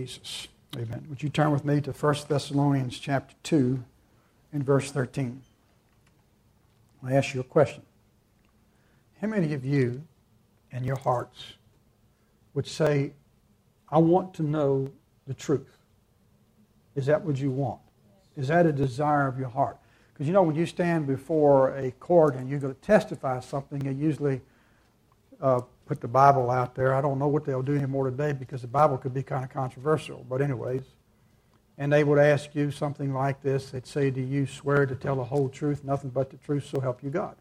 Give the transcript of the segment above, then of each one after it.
Jesus. Amen. Would you turn with me to 1 Thessalonians chapter 2 and verse 13? I ask you a question. How many of you in your hearts would say, I want to know the truth? Is that what you want? Is that a desire of your heart? Because you know, when you stand before a court and you're going to testify something, they usually put the Bible out there. I don't know what they'll do anymore today because the Bible could be kind of controversial. But anyways, and they would ask you something like this. They'd say, do you swear to tell the whole truth, nothing but the truth, so help you God?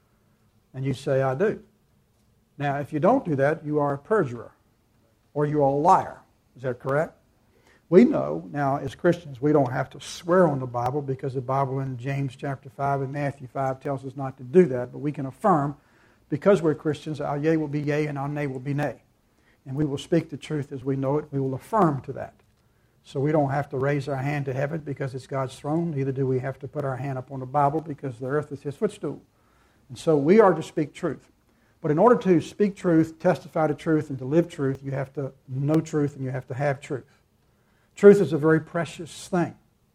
And you say, I do. Now, if you don't do that, you are a perjurer or you're a liar. Is that correct? We know now as Christians we don't have to swear on the Bible because the Bible in James chapter 5 and Matthew 5 tells us not to do that. But we can affirm because we're Christians, our yea will be yea and our nay will be nay. And we will speak the truth as we know it. We will affirm to that. So we don't have to raise our hand to heaven because it's God's throne. Neither do we have to put our hand up on the Bible because the earth is His footstool. And so we are to speak truth. But in order to speak truth, testify to truth, and to live truth, you have to know truth and you have to have truth. Truth is a very precious thing.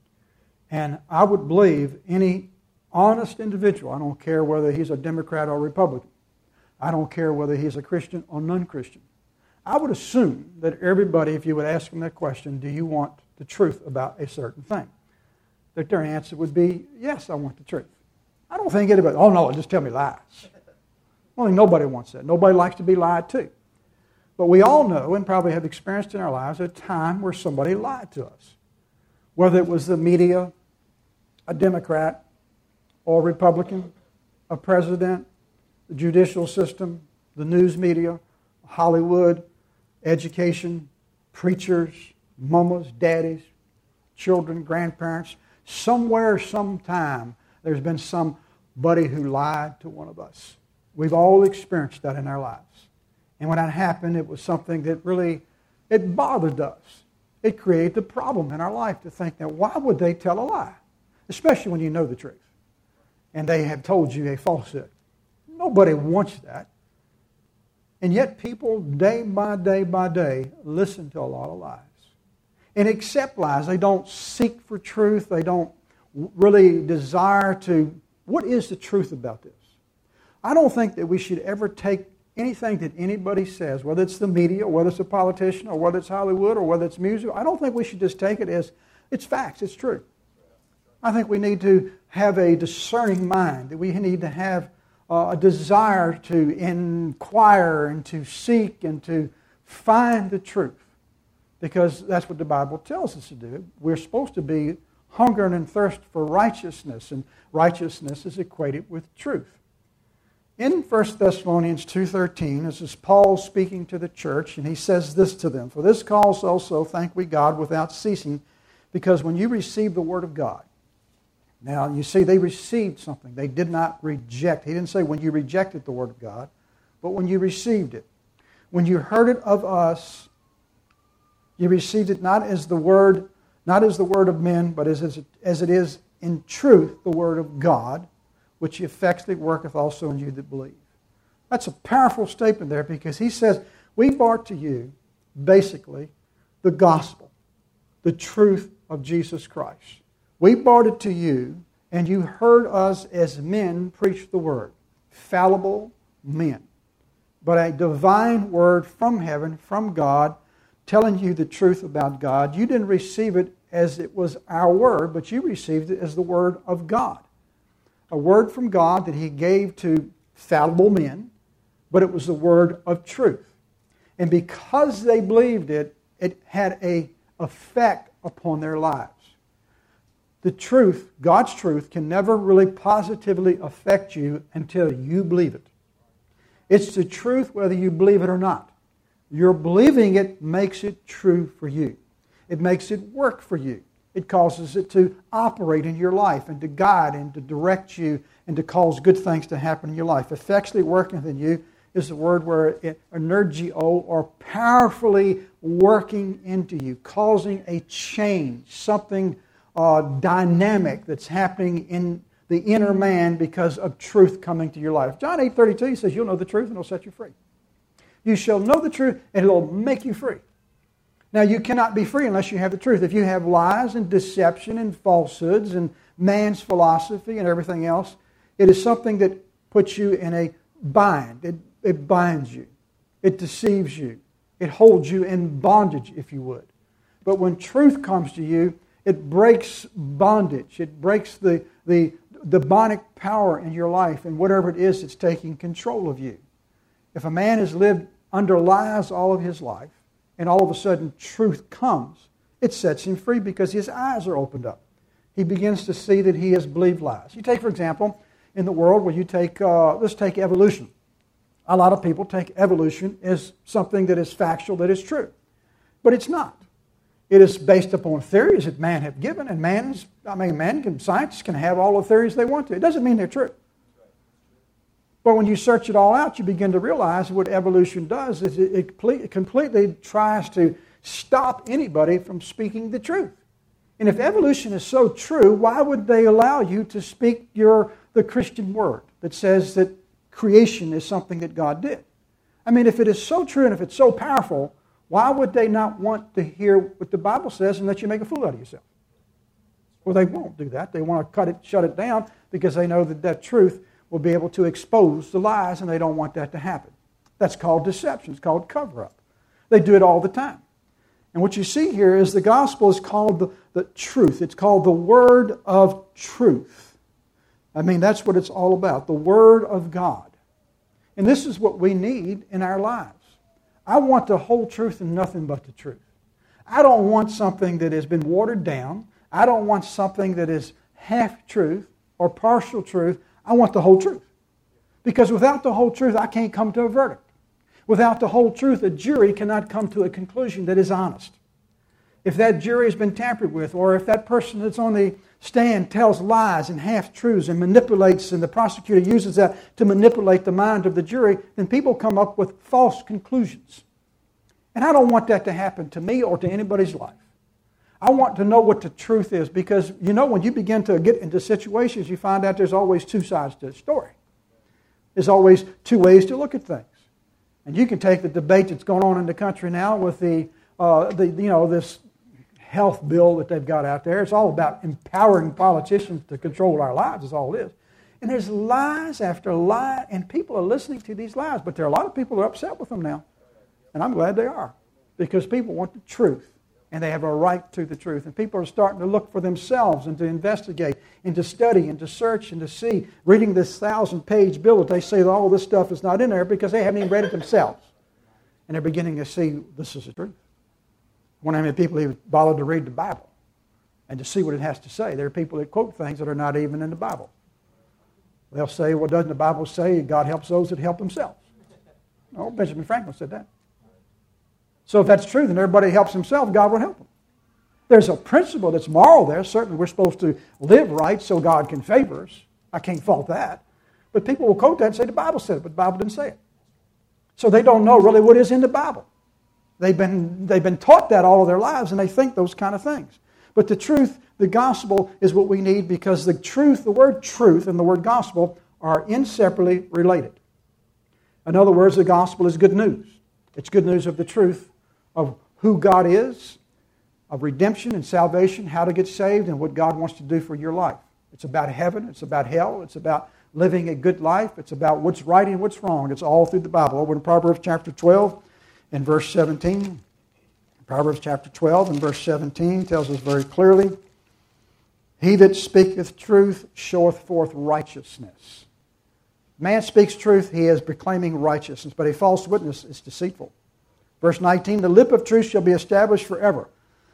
And I would believe any honest individual, I don't care whether he's a Democrat or Republican, I don't care whether he's a Christian or non-Christian, I would assume that everybody, if you would ask them that question, do you want the truth about a certain thing? That their answer would be, yes, I want the truth. I don't think anybody, oh no, just tell me lies. Well, nobody wants that. Nobody likes to be lied to. But we all know and probably have experienced in our lives a time where somebody lied to us. Whether it was the media, a Democrat, or a Republican, a president, the judicial system, the news media, Hollywood, education, preachers, mamas, daddies, children, grandparents. Somewhere, sometime, there's been somebody who lied to one of us. We've all experienced that in our lives. And when that happened, it was something that really, it bothered us. It created a problem in our life to think, now why would they tell a lie? Especially when you know the truth. And they have told you a falsehood. Nobody wants that. And yet people, day by day, listen to a lot of lies. And accept lies. They don't seek for truth. They don't really desire to, what is the truth about this? I don't think that we should ever take anything that anybody says, whether it's the media, or whether it's a politician, or whether it's Hollywood, or whether it's music, I don't think we should just take it as it's facts, it's true. I think we need to have a discerning mind, that we need to have a desire to inquire and to seek and to find the truth, because that's what the Bible tells us to do. We're supposed to be hungering and thirst for righteousness, and righteousness is equated with truth. In 1 Thessalonians 2:13, this is Paul speaking to the church, and he says this to them, for this cause also thank we God without ceasing, because when you receive the Word of God, now you see they received something. They did not reject. He didn't say when you rejected the Word of God, but when you received it. When you heard it of us, you received it not as the word of men, but as it is in truth the Word of God, which effectually worketh also in you that believe. That's a powerful statement there because he says, we brought to you, basically, the gospel, the truth of Jesus Christ. We brought it to you, and you heard us as men preach the word. Fallible men. But a divine word from heaven, from God, telling you the truth about God. You didn't receive it as it was our word, but you received it as the word of God. A word from God that He gave to fallible men, but it was the word of truth. And because they believed it, it had an effect upon their lives. The truth, God's truth, can never really positively affect you until you believe it. It's the truth whether you believe it or not. Your believing it makes it true for you. It makes it work for you. It causes it to operate in your life and to guide and to direct you and to cause good things to happen in your life. Effectually working in you is the word where energio, or powerfully working into you, causing a change, something dynamic that's happening in the inner man because of truth coming to your life. John 8:32, he says, you'll know the truth and it'll set you free. You shall know the truth and it'll make you free. Now, you cannot be free unless you have the truth. If you have lies and deception and falsehoods and man's philosophy and everything else, it is something that puts you in a bind. It binds you. It deceives you. It holds you in bondage, if you would. But when truth comes to you, it breaks bondage. It breaks the demonic power in your life and whatever it is that's taking control of you. If a man has lived under lies all of his life, and all of a sudden truth comes, it sets him free because his eyes are opened up. He begins to see that he has believed lies. You take, for example, in the world where you take, let's take evolution. A lot of people take evolution as something that is factual, that is true. But it's not. It is based upon theories that man have given, and scientists can have all the theories they want to. It doesn't mean they're true. But when you search it all out, you begin to realize what evolution does is it completely tries to stop anybody from speaking the truth. And if evolution is so true, why would they allow you to speak the Christian word that says that creation is something that God did? I mean, if it is so true and if it's so powerful, why would they not want to hear what the Bible says and let you make a fool out of yourself? Well, they won't do that. They want to shut it down because they know that truth will be able to expose the lies, and they don't want that to happen. That's called deception. It's called cover-up. They do it all the time. And what you see here is the gospel is called the truth. It's called the word of truth. I mean, that's what it's all about, the word of God. And this is what we need in our lives. I want the whole truth and nothing but the truth. I don't want something that has been watered down. I don't want something that is half truth or partial truth. I want the whole truth. Because without the whole truth, I can't come to a verdict. Without the whole truth, a jury cannot come to a conclusion that is honest. If that jury has been tampered with, or if that person that's on the stand tells lies and half-truths and manipulates, and the prosecutor uses that to manipulate the mind of the jury, then people come up with false conclusions. And I don't want that to happen to me or to anybody's life. I want to know what the truth is because, when you begin to get into situations, you find out there's always two sides to the story. There's always two ways to look at things. And you can take the debate that's going on in the country now with this health bill that they've got out there. It's all about empowering politicians to control our lives is all it is. And there's lies after lie, and people are listening to these lies. But there are a lot of people that are upset with them now. And I'm glad they are because people want the truth. And they have a right to the truth. And people are starting to look for themselves and to investigate and to study and to search and to see. Reading this 1,000-page bill that they say that all this stuff is not in there because they haven't even read it themselves. And they're beginning to see this is the truth. I wonder how many people even bothered to read the Bible and to see what it has to say. There are people that quote things that are not even in the Bible. They'll say, well, doesn't the Bible say God helps those that help themselves? Oh, Benjamin Franklin said that. So if that's true, then everybody helps himself, God will help them. There's a principle that's moral there. Certainly we're supposed to live right so God can favor us. I can't fault that. But people will quote that and say the Bible said it, but the Bible didn't say it. So they don't know really what is in the Bible. They've been taught that all of their lives, and they think those kind of things. But the truth, the gospel, is what we need because the truth, the word truth and the word gospel are inseparably related. In other words, the gospel is good news. It's good news of the truth of who God is, of redemption and salvation, how to get saved, and what God wants to do for your life. It's about heaven. It's about hell. It's about living a good life. It's about what's right and what's wrong. It's all through the Bible. Over in Proverbs chapter 12 and verse 17. Proverbs chapter 12 and verse 17 tells us very clearly, he that speaketh truth showeth forth righteousness. Man speaks truth, he is proclaiming righteousness, but a false witness is deceitful. Verse 19, the lip of truth shall be established forever,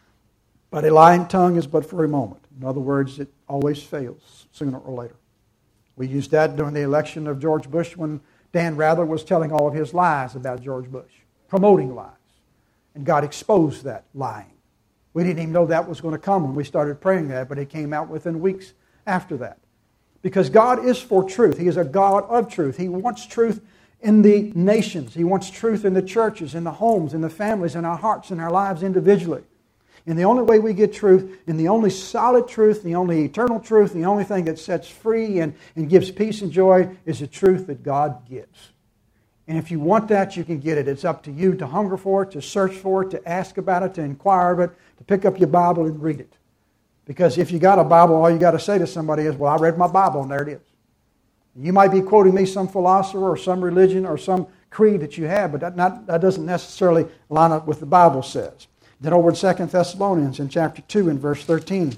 but a lying tongue is but for a moment. In other words, it always fails sooner or later. We used that during the election of George Bush when Dan Rather was telling all of his lies about George Bush, promoting lies. And God exposed that lying. We didn't even know that was going to come when we started praying that, but it came out within weeks after that. Because God is for truth. He is a God of truth. He wants truth in the nations. He wants truth in the churches, in the homes, in the families, in our hearts, in our lives individually. And the only way we get truth, and the only solid truth, the only eternal truth, the only thing that sets free and gives peace and joy is the truth that God gives. And if you want that, you can get it. It's up to you to hunger for it, to search for it, to ask about it, to inquire of it, to pick up your Bible and read it. Because if you got a Bible, all you got to say to somebody is, well, I read my Bible, and there it is. You might be quoting me some philosopher or some religion or some creed that you have, but that doesn't necessarily line up with what the Bible says. Then over in 2 Thessalonians in chapter 2 and verse 13,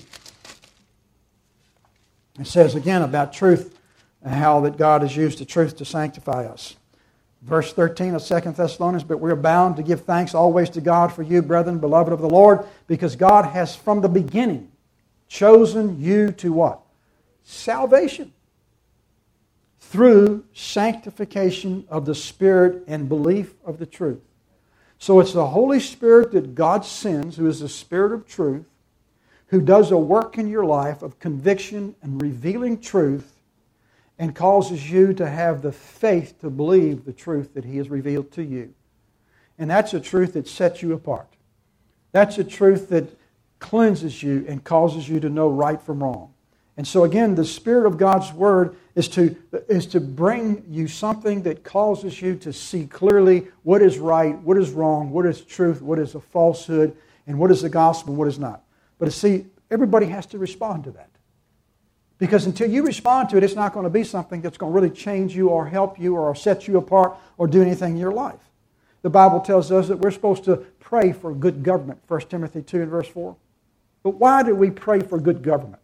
it says again about truth and how that God has used the truth to sanctify us. Verse 13 of 2 Thessalonians, but we are bound to give thanks always to God for you, brethren, beloved of the Lord, because God has from the beginning chosen you to what? Salvation. Through sanctification of the Spirit and belief of the truth. So it's the Holy Spirit that God sends, who is the Spirit of truth, who does a work in your life of conviction and revealing truth and causes you to have the faith to believe the truth that He has revealed to you. And that's a truth that sets you apart. That's a truth that cleanses you and causes you to know right from wrong. And so again, the Spirit of God's Word is to bring you something that causes you to see clearly what is right, what is wrong, what is truth, what is a falsehood, and what is the gospel and what is not. But see, everybody has to respond to that. Because until you respond to it, it's not going to be something that's going to really change you or help you or set you apart or do anything in your life. The Bible tells us that we're supposed to pray for good government, 1 Timothy 2 and verse 4. But why do we pray for good government?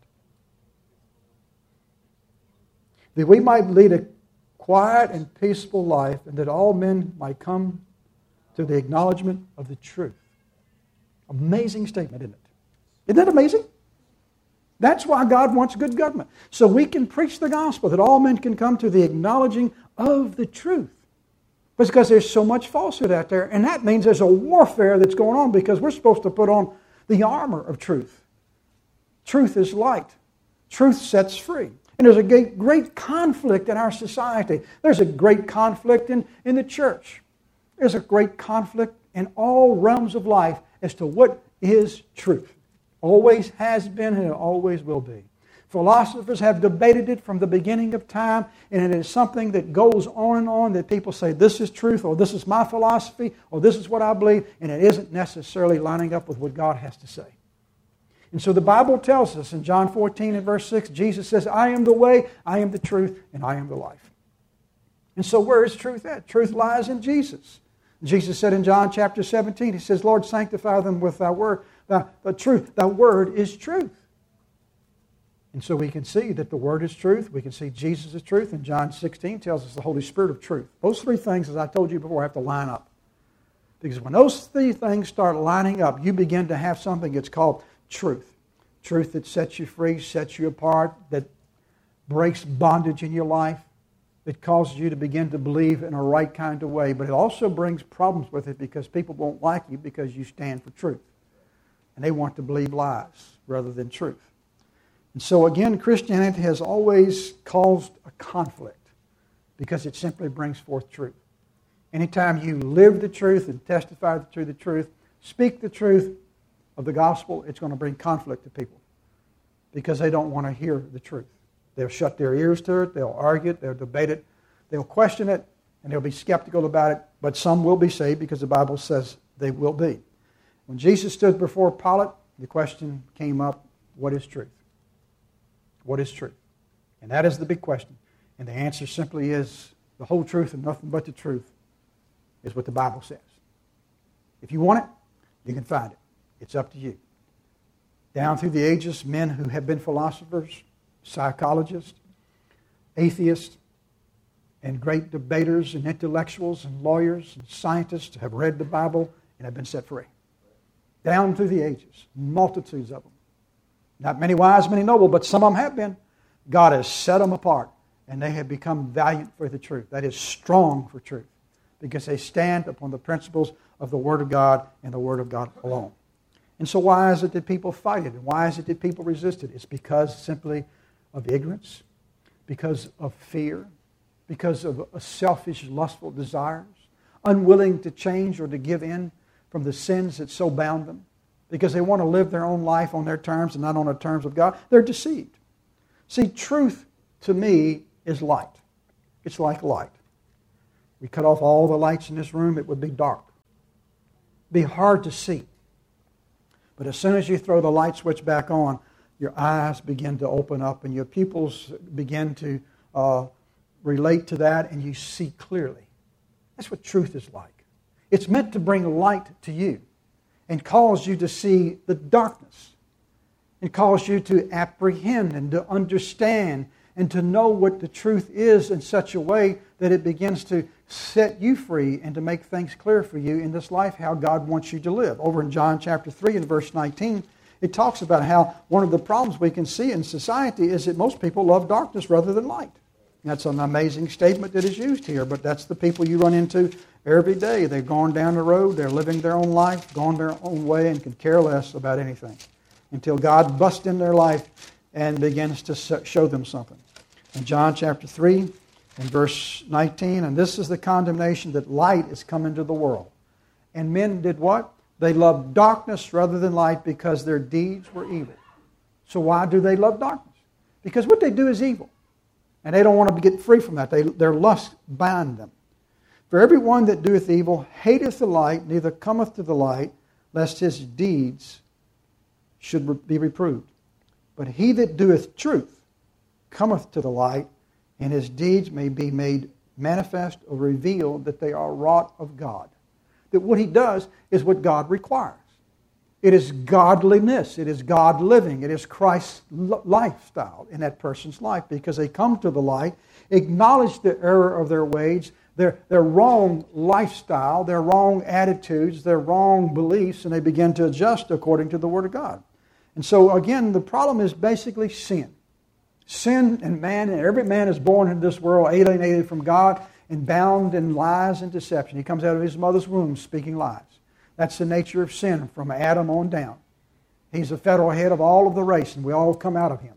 That we might lead a quiet and peaceful life, and that all men might come to the acknowledgement of the truth. Amazing statement, isn't it? Isn't that amazing? That's why God wants good government. So we can preach the gospel, that all men can come to the acknowledging of the truth. But because there's so much falsehood out there, and that means there's a warfare that's going on because we're supposed to put on the armor of truth. Truth is light. Truth sets free. And there's a great conflict in our society. There's a great conflict in the church. There's a great conflict in all realms of life as to what is truth. Always has been and it always will be. Philosophers have debated it from the beginning of time, and it is something that goes on and on, that people say this is truth, or this is my philosophy, or this is what I believe, and it isn't necessarily lining up with what God has to say. And so the Bible tells us in John 14 and verse 6, Jesus says, I am the way, I am the truth, and I am the life. And so where is truth at? Truth lies in Jesus. Jesus said in John chapter 17, He says, Lord, sanctify them with Thy word. The truth, Thy word is truth. And so we can see that the Word is truth. We can see Jesus is truth. And John 16 tells us the Holy Spirit of truth. Those three things, as I told you before, have to line up. Because when those three things start lining up, you begin to have something that's called truth. Truth that sets you free, sets you apart, that breaks bondage in your life, that causes you to begin to believe in a right kind of way. But it also brings problems with it because people won't like you because you stand for truth. And they want to believe lies rather than truth. And so again, Christianity has always caused a conflict because it simply brings forth truth. Anytime you live the truth and testify to the truth, speak the truth of the gospel, it's going to bring conflict to people because they don't want to hear the truth. They'll shut their ears to it, they'll argue it, they'll debate it, they'll question it, and they'll be skeptical about it, but some will be saved because the Bible says they will be. When Jesus stood before Pilate, the question came up, what is truth? What is truth? And that is the big question. And the answer simply is the whole truth and nothing but the truth is what the Bible says. If you want it, you can find it. It's up to you. Down through the ages, men who have been philosophers, psychologists, atheists, and great debaters and intellectuals and lawyers and scientists have read the Bible and have been set free. Down through the ages, multitudes of them. Not many wise, many noble, but some of them have been. God has set them apart, and they have become valiant for the truth. That is, strong for truth, because they stand upon the principles of the Word of God and the Word of God alone. And so why is it that people fight it? And why is it that people resist it? It's because simply of ignorance, because of fear, because of selfish, lustful desires, unwilling to change or to give in from the sins that so bound them, because they want to live their own life on their terms and not on the terms of God. They're deceived. See, truth to me is light. It's like light. We cut off all the lights in this room, it would be dark. Be hard to see. But as soon as you throw the light switch back on, your eyes begin to open up and your pupils begin to relate to that, and you see clearly. That's what truth is like. It's meant to bring light to you and cause you to see the darkness and cause you to apprehend and to understand and to know what the truth is in such a way that it begins to set you free and to make things clear for you in this life, how God wants you to live. Over in John chapter 3 and verse 19, it talks about how one of the problems we can see in society is that most people love darkness rather than light. That's an amazing statement that is used here, but that's the people you run into every day. They've gone down the road, they're living their own life, gone their own way, and could care less about anything until God busts in their life and begins to show them something. In John chapter 3 and verse 19, and this is the condemnation that light is come into the world. And men did what? They loved darkness rather than light because their deeds were evil. So why do they love darkness? Because what they do is evil. And they don't want to get free from that. Their lust bind them. For everyone that doeth evil hateth the light, neither cometh to the light, lest his deeds should be reproved. But he that doeth truth cometh to the light, and his deeds may be made manifest or revealed that they are wrought of God. That what he does is what God requires. It is godliness. It is God living. It is Christ's lifestyle in that person's life because they come to the light, acknowledge the error of their ways, their wrong lifestyle, their wrong attitudes, their wrong beliefs, and they begin to adjust according to the Word of God. And so, again, the problem is basically sin. Sin and man, and every man is born into this world alienated from God and bound in lies and deception. He comes out of his mother's womb speaking lies. That's the nature of sin from Adam on down. He's the federal head of all of the race, and we all come out of him.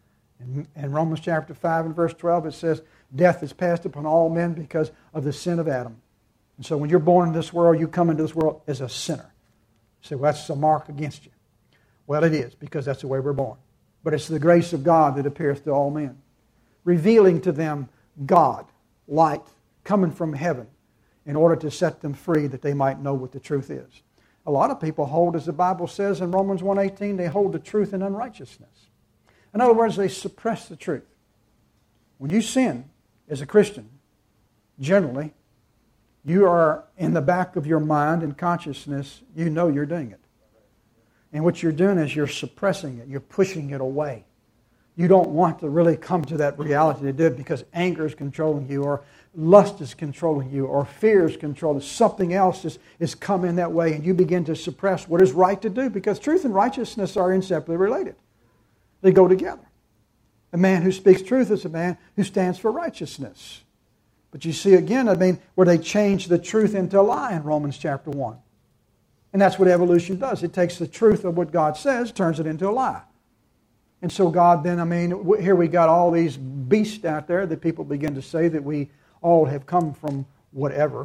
In Romans chapter 5 and verse 12, it says, death is passed upon all men because of the sin of Adam. And so when you're born in this world, you come into this world as a sinner. You say, well, that's a mark against you. Well, it is, because that's the way we're born. But it's the grace of God that appeareth to all men, revealing to them God, light, coming from heaven, in order to set them free that they might know what the truth is. A lot of people hold, as the Bible says in Romans 1:18, they hold the truth in unrighteousness. In other words, they suppress the truth. When you sin as a Christian, generally, you are in the back of your mind and consciousness, you know you're doing it. And what you're doing is you're suppressing it. You're pushing it away. You don't want to really come to that reality to do it because anger is controlling you, or lust is controlling you, or fear is controlling you. Something else is come in that way, and you begin to suppress what is right to do because truth and righteousness are inseparably related. They go together. A man who speaks truth is a man who stands for righteousness. But you see again, where they change the truth into a lie in Romans chapter 1. And that's what evolution does. It takes the truth of what God says, turns it into a lie. And so God then, here we got all these beasts out there that people begin to say that we all have come from whatever.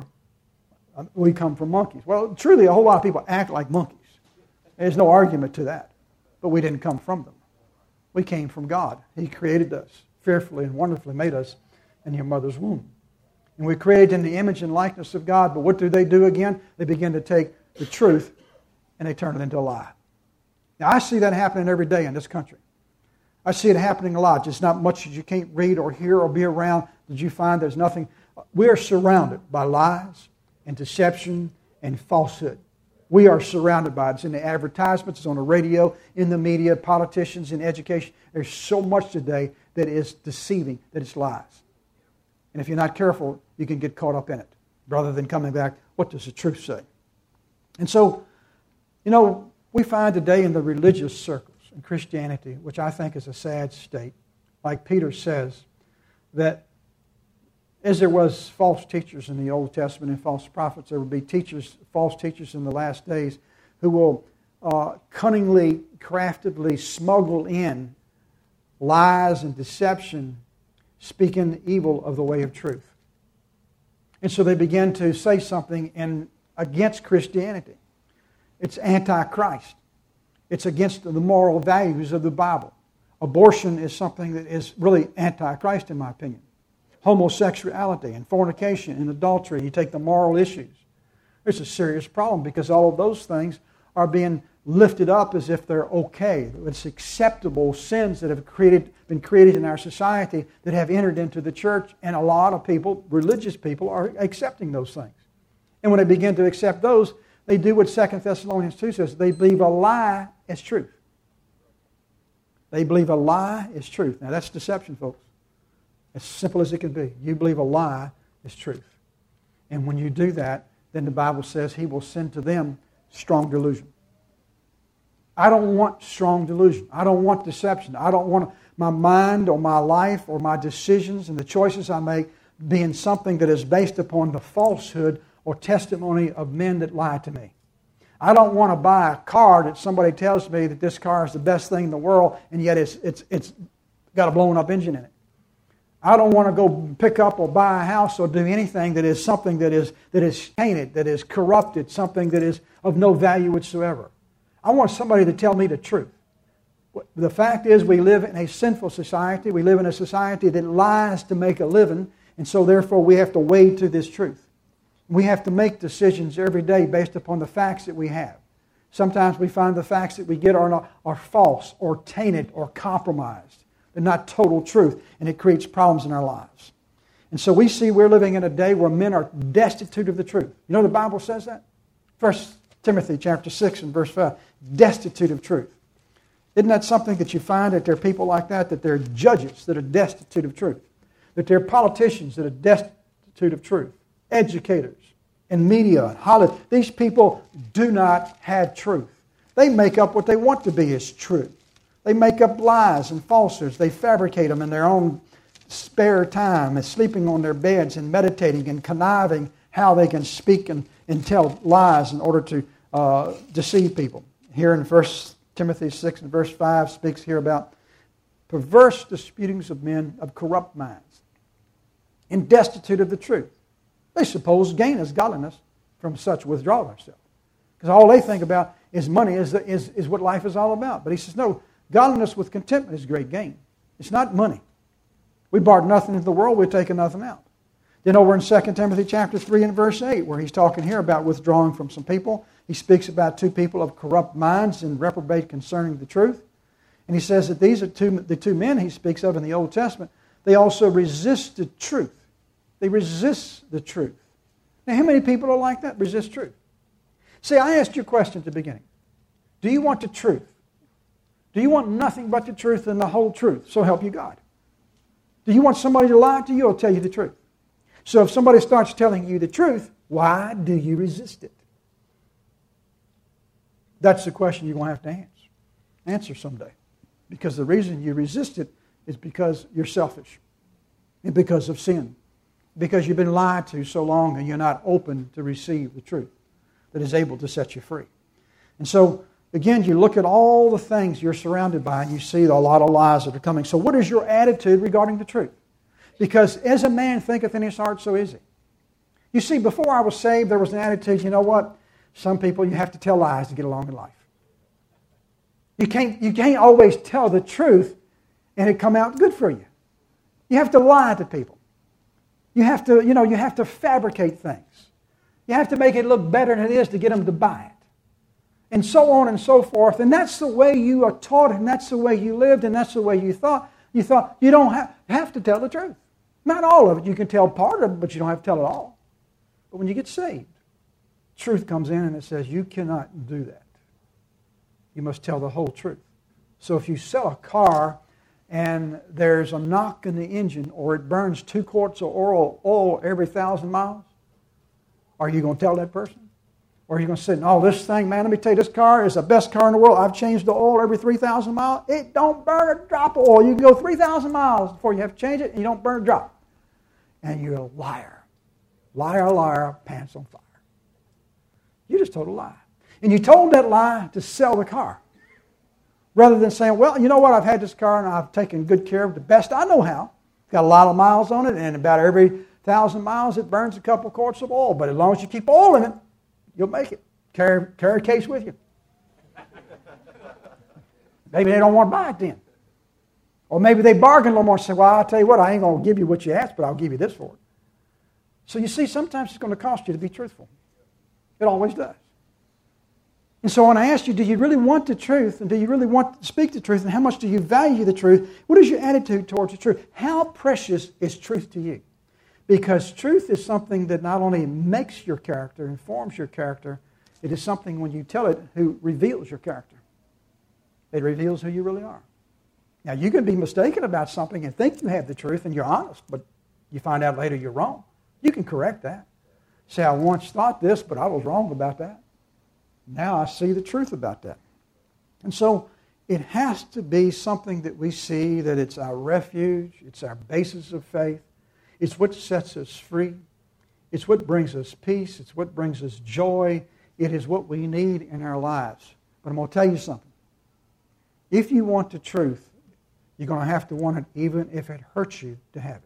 We come from monkeys. Well, truly, a whole lot of people act like monkeys. There's no argument to that. But we didn't come from them. We came from God. He created us, fearfully and wonderfully made us in your mother's womb. And we're created in the image and likeness of God. But what do they do again? They begin to take the truth and they turn it into a lie. Now, I see that happening every day in this country. I see it happening a lot. Just not much that you can't read or hear or be around. Did you find there's nothing? We are surrounded by lies and deception and falsehood. We are surrounded by it. It's in the advertisements, it's on the radio, in the media, politicians, in education. There's so much today that is deceiving, that it's lies. And if you're not careful, you can get caught up in it. Rather than coming back, what does the truth say? And so, we find today in the religious circles, in Christianity, which I think is a sad state, like Peter says, that as there was false teachers in the Old Testament and false prophets, there will be false teachers in the last days who will cunningly, craftedly smuggle in lies and deception, speaking evil of the way of truth. And so they begin to say something against Christianity. It's anti-Christ. It's against the moral values of the Bible. Abortion is something that is really anti-Christ, in my opinion. homosexuality and fornication and adultery. You take the moral issues. It's a serious problem because all of those things are being lifted up as if they're okay. It's acceptable sins that have been created in our society that have entered into the church, and a lot of people, religious people, are accepting those things. And when they begin to accept those, they do what 2 Thessalonians 2 says. They believe a lie as truth. They believe a lie is truth. Now that's deception, folks. As simple as it can be. You believe a lie is truth. And when you do that, then the Bible says He will send to them strong delusion. I don't want strong delusion. I don't want deception. I don't want my mind or my life or my decisions and the choices I make being something that is based upon the falsehood or testimony of men that lie to me. I don't want to buy a car that somebody tells me that this car is the best thing in the world, and yet it's got a blown up engine in it. I don't want to go pick up or buy a house or do anything that is something that is tainted, that is corrupted, something that is of no value whatsoever. I want somebody to tell me the truth. The fact is, we live in a sinful society. We live in a society that lies to make a living, and so therefore we have to wade to this truth. We have to make decisions every day based upon the facts that we have. Sometimes we find the facts that we get are false or tainted or compromised. They're not total truth, and it creates problems in our lives. And so we see we're living in a day where men are destitute of the truth. You know the Bible says that? 1 Timothy chapter 6 and verse 5, destitute of truth. Isn't that something that you find that there are people like that there are judges that are destitute of truth, that there are politicians that are destitute of truth, educators and media and Hollywood. These people do not have truth. They make up what they want to be as true. They make up lies and falsehoods. They fabricate them in their own spare time, as sleeping on their beds and meditating and conniving how they can speak and tell lies in order to deceive people. Here in 1 Timothy 6 and verse 5 speaks here about perverse disputings of men of corrupt minds and destitute of the truth. They suppose gain is godliness, from such withdraw themselves. Because all they think about is money, is what life is all about. But he says, no, godliness with contentment is great gain. It's not money. We brought nothing into the world, we've taken nothing out. Then over in 2 Timothy chapter 3 and verse 8, where he's talking here about withdrawing from some people, he speaks about two people of corrupt minds and reprobate concerning the truth. And he says that these are the two men he speaks of in the Old Testament. They also resisted truth. They resist the truth. Now, how many people are like that? Resist truth. See, I asked you a question at the beginning. Do you want the truth? Do you want nothing but the truth and the whole truth? So help you God. Do you want somebody to lie to you or tell you the truth? So if somebody starts telling you the truth, why do you resist it? That's the question you're going to have to answer someday. Because the reason you resist it is because you're selfish and because of sin. Because you've been lied to so long and you're not open to receive the truth that is able to set you free. And so, again, you look at all the things you're surrounded by and you see a lot of lies that are coming. So what is your attitude regarding the truth? Because as a man thinketh in his heart, so is he. You see, before I was saved, there was an attitude, you know what? Some people, you have to tell lies to get along in life. You can't always tell the truth and it come out good for you. You have to lie to people. You have to fabricate things. You have to make it look better than it is to get them to buy it. And so on and so forth. And that's the way you are taught, and that's the way you lived, and that's the way you thought. You thought you don't have to tell the truth. Not all of it. You can tell part of it, but you don't have to tell it all. But when you get saved, truth comes in and it says you cannot do that. You must tell the whole truth. So if you sell a car and there's a knock in the engine or it burns 2 quarts of oil every 1,000 miles, are you going to tell that person? Or are you going to say, no, this thing, man, let me tell you, this car is the best car in the world. I've changed the oil every 3,000 miles. It don't burn a drop of oil. You can go 3,000 miles before you have to change it, and you don't burn a drop. And you're a liar. Liar, liar, pants on fire. You just told a lie. And you told that lie to sell the car. Rather than saying, well, you know what, I've had this car and I've taken good care of it the best I know how. Got a lot of miles on it, and about every 1,000 miles it burns a couple quarts of oil. But as long as you keep oil in it, you'll make it. Carry a case with you. Maybe they don't want to buy it then. Or maybe they bargain a little more and say, well, I'll tell you what, I ain't going to give you what you asked, but I'll give you this for it. So you see, sometimes it's going to cost you to be truthful. It always does. And so when I asked you, do you really want the truth? And do you really want to speak the truth? And how much do you value the truth? What is your attitude towards the truth? How precious is truth to you? Because truth is something that not only makes your character and forms your character, it is something when you tell it who reveals your character. It reveals who you really are. Now, you can be mistaken about something and think you have the truth and you're honest, but you find out later you're wrong. You can correct that. Say, I once thought this, but I was wrong about that. Now I see the truth about that. And so it has to be something that we see that it's our refuge, it's our basis of faith, it's what sets us free, it's what brings us peace, it's what brings us joy, it is what we need in our lives. But I'm going to tell you something. If you want the truth, you're going to have to want it even if it hurts you to have it.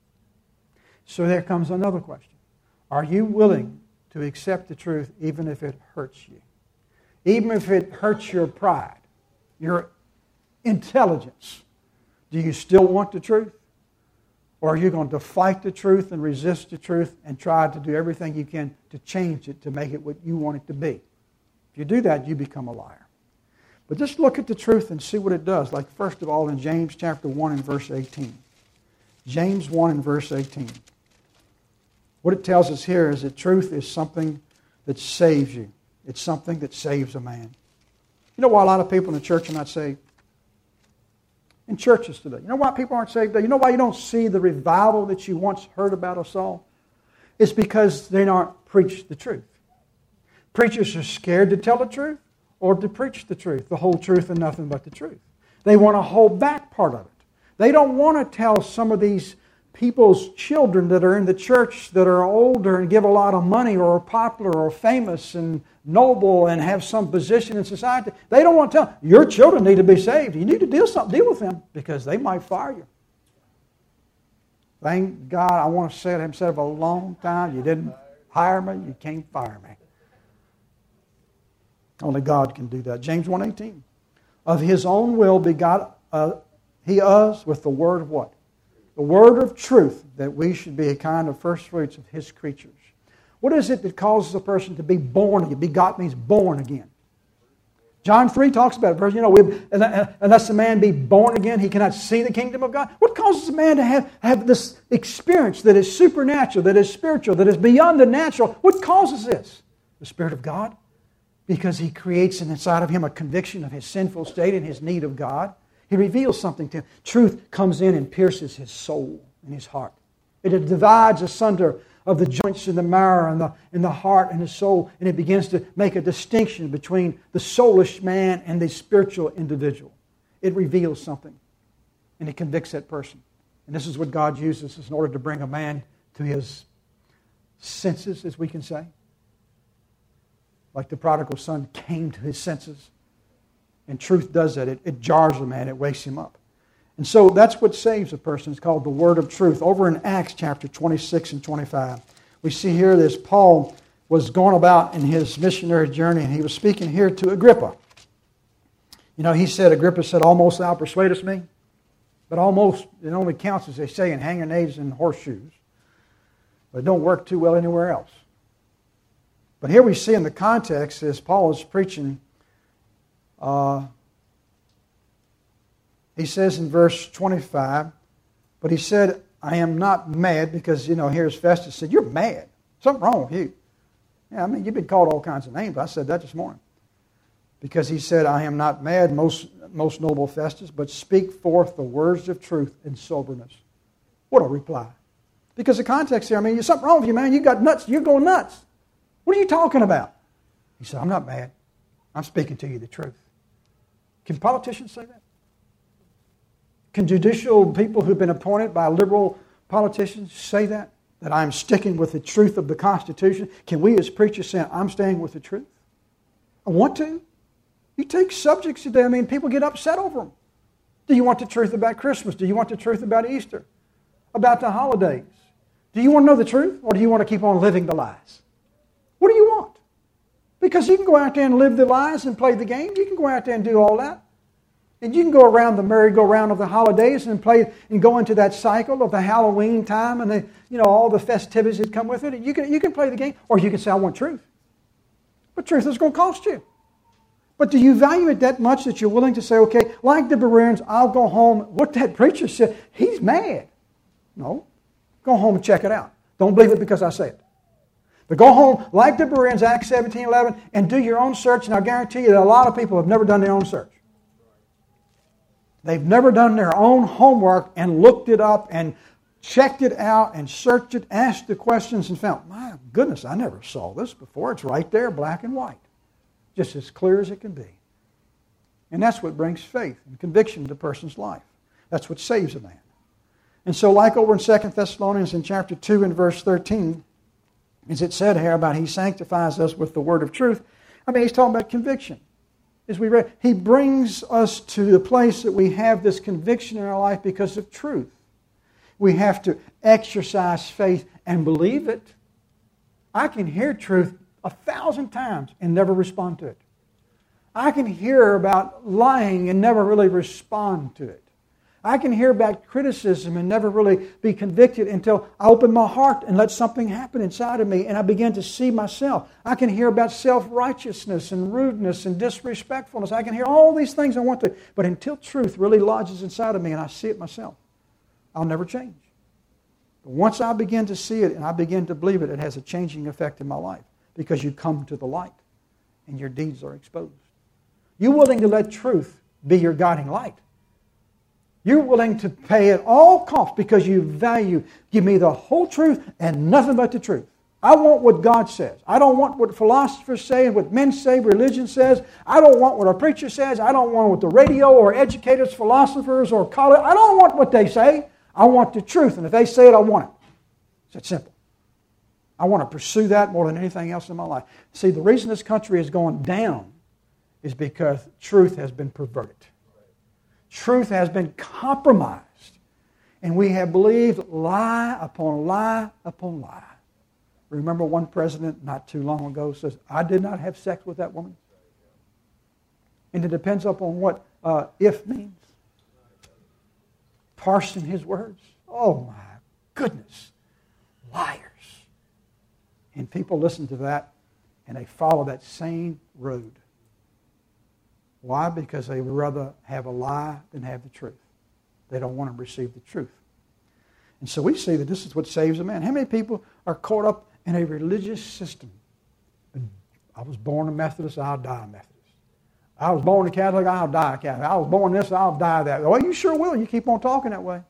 So there comes another question. Are you willing to accept the truth even if it hurts you? Even if it hurts your pride, your intelligence? Do you still want the truth? Or are you going to fight the truth and resist the truth and try to do everything you can to change it, to make it what you want it to be? If you do that, you become a liar. But just look at the truth and see what it does. Like first of all in James chapter 1 and verse 18. James 1 and verse 18. What it tells us here is that truth is something that saves you. It's something that saves a man. You know why a lot of people in the church are not saved? In churches today. You know why people aren't saved today? You know why you don't see the revival that you once heard about us all? It's because they aren't preached the truth. Preachers are scared to tell the truth or to preach the truth, the whole truth and nothing but the truth. They want to hold back part of it. They don't want to tell some of these people's children that are in the church that are older and give a lot of money or are popular or famous and noble and have some position in society. They don't want to tell them, your children need to be saved. You need to deal with them because they might fire you. Thank God, I want to say it, I've said it for a long time. You didn't hire me, you can't fire me. Only God can do that. James 1:18. Of His own will begot He us with the word of what? The word of truth, that we should be a kind of first fruits of His creatures. What is it that causes a person to be born again? Begot means born again. John 3 talks about it. Unless a man be born again, he cannot see the kingdom of God. What causes a man to have this experience that is supernatural, that is spiritual, that is beyond the natural? What causes this? The Spirit of God. Because He creates inside of him a conviction of his sinful state and his need of God. He reveals something to him. Truth comes in and pierces his soul and his heart. It divides asunder of the joints and the marrow and the heart and the soul, and it begins to make a distinction between the soulish man and the spiritual individual. It reveals something, and it convicts that person. And this is what God uses in order to bring a man to his senses, as we can say. Like the prodigal son came to his senses. And truth does that. It jars a man. It wakes him up. And so that's what saves a person. It's called the word of truth. Over in Acts chapter 26 and 25, we see here that Paul was going about in his missionary journey, and he was speaking here to Agrippa. You know, Agrippa said, almost thou persuadest me. But almost, it only counts, as they say, in hand grenades and horseshoes. But it don't work too well anywhere else. But here we see in the context, as Paul is preaching, he says in verse 25, but he said, I am not mad, because, here's Festus said, you're mad. Something wrong with you. Yeah, you've been called all kinds of names. I said that this morning. Because he said, I am not mad, most noble Festus, but speak forth the words of truth in soberness. What a reply. Because the context here, there's something wrong with you, man. You got nuts. You're going nuts. What are you talking about? He said, I'm not mad. I'm speaking to you the truth. Can politicians say that? Can judicial people who've been appointed by liberal politicians say that? That I'm sticking with the truth of the Constitution? Can we as preachers say, I'm staying with the truth? I want to. You take subjects today, people get upset over them. Do you want the truth about Christmas? Do you want the truth about Easter? About the holidays? Do you want to know the truth? Or do you want to keep on living the lies? What do you want? Because you can go out there and live the lies and play the game. You can go out there and do all that. And you can go around the merry-go-round of the holidays and play and go into that cycle of the Halloween time and all the festivities that come with it. You can play the game, or you can say, I want truth. But truth is going to cost you. But do you value it that much that you're willing to say, okay, like the Bereans, I'll go home. What that preacher said, he's mad. No. Go home and check it out. Don't believe it because I say it. But go home, like the Bereans, Acts 17:11, and do your own search, and I'll guarantee you that a lot of people have never done their own search. They've never done their own homework and looked it up and checked it out and searched it, asked the questions and found, my goodness, I never saw this before. It's right there, black and white, just as clear as it can be. And that's what brings faith and conviction to a person's life. That's what saves a man. And so like over in 2 Thessalonians in chapter 2 and verse 13, as it said here about He sanctifies us with the word of truth, He's talking about conviction. As we read, He brings us to the place that we have this conviction in our life because of truth. We have to exercise faith and believe it. I can hear truth 1,000 times and never respond to it. I can hear about lying and never really respond to it. I can hear about criticism and never really be convicted until I open my heart and let something happen inside of me and I begin to see myself. I can hear about self-righteousness and rudeness and disrespectfulness. I can hear all these things I want to, but until truth really lodges inside of me and I see it myself, I'll never change. But once I begin to see it and I begin to believe it, it has a changing effect in my life because you come to the light and your deeds are exposed. You're willing to let truth be your guiding light. You're willing to pay at all costs because you value, give me the whole truth and nothing but the truth. I want what God says. I don't want what philosophers say and what men say, religion says. I don't want what a preacher says. I don't want what the radio or educators, philosophers or college. I don't want what they say. I want the truth. And if they say it, I want it. It's that simple. I want to pursue that more than anything else in my life. See, the reason this country is going down is because truth has been perverted. Truth has been compromised. And we have believed lie upon lie upon lie. Remember one president not too long ago says, I did not have sex with that woman. And it depends upon what if means. Parsing his words. Oh my goodness. Liars. And people listen to that and they follow that same road. Why? Because they would rather have a lie than have the truth. They don't want to receive the truth. And so we see that this is what saves a man. How many people are caught up in a religious system? I was born a Methodist, I'll die a Methodist. I was born a Catholic, I'll die a Catholic. I was born this, I'll die that. Well, you sure will. You keep on talking that way.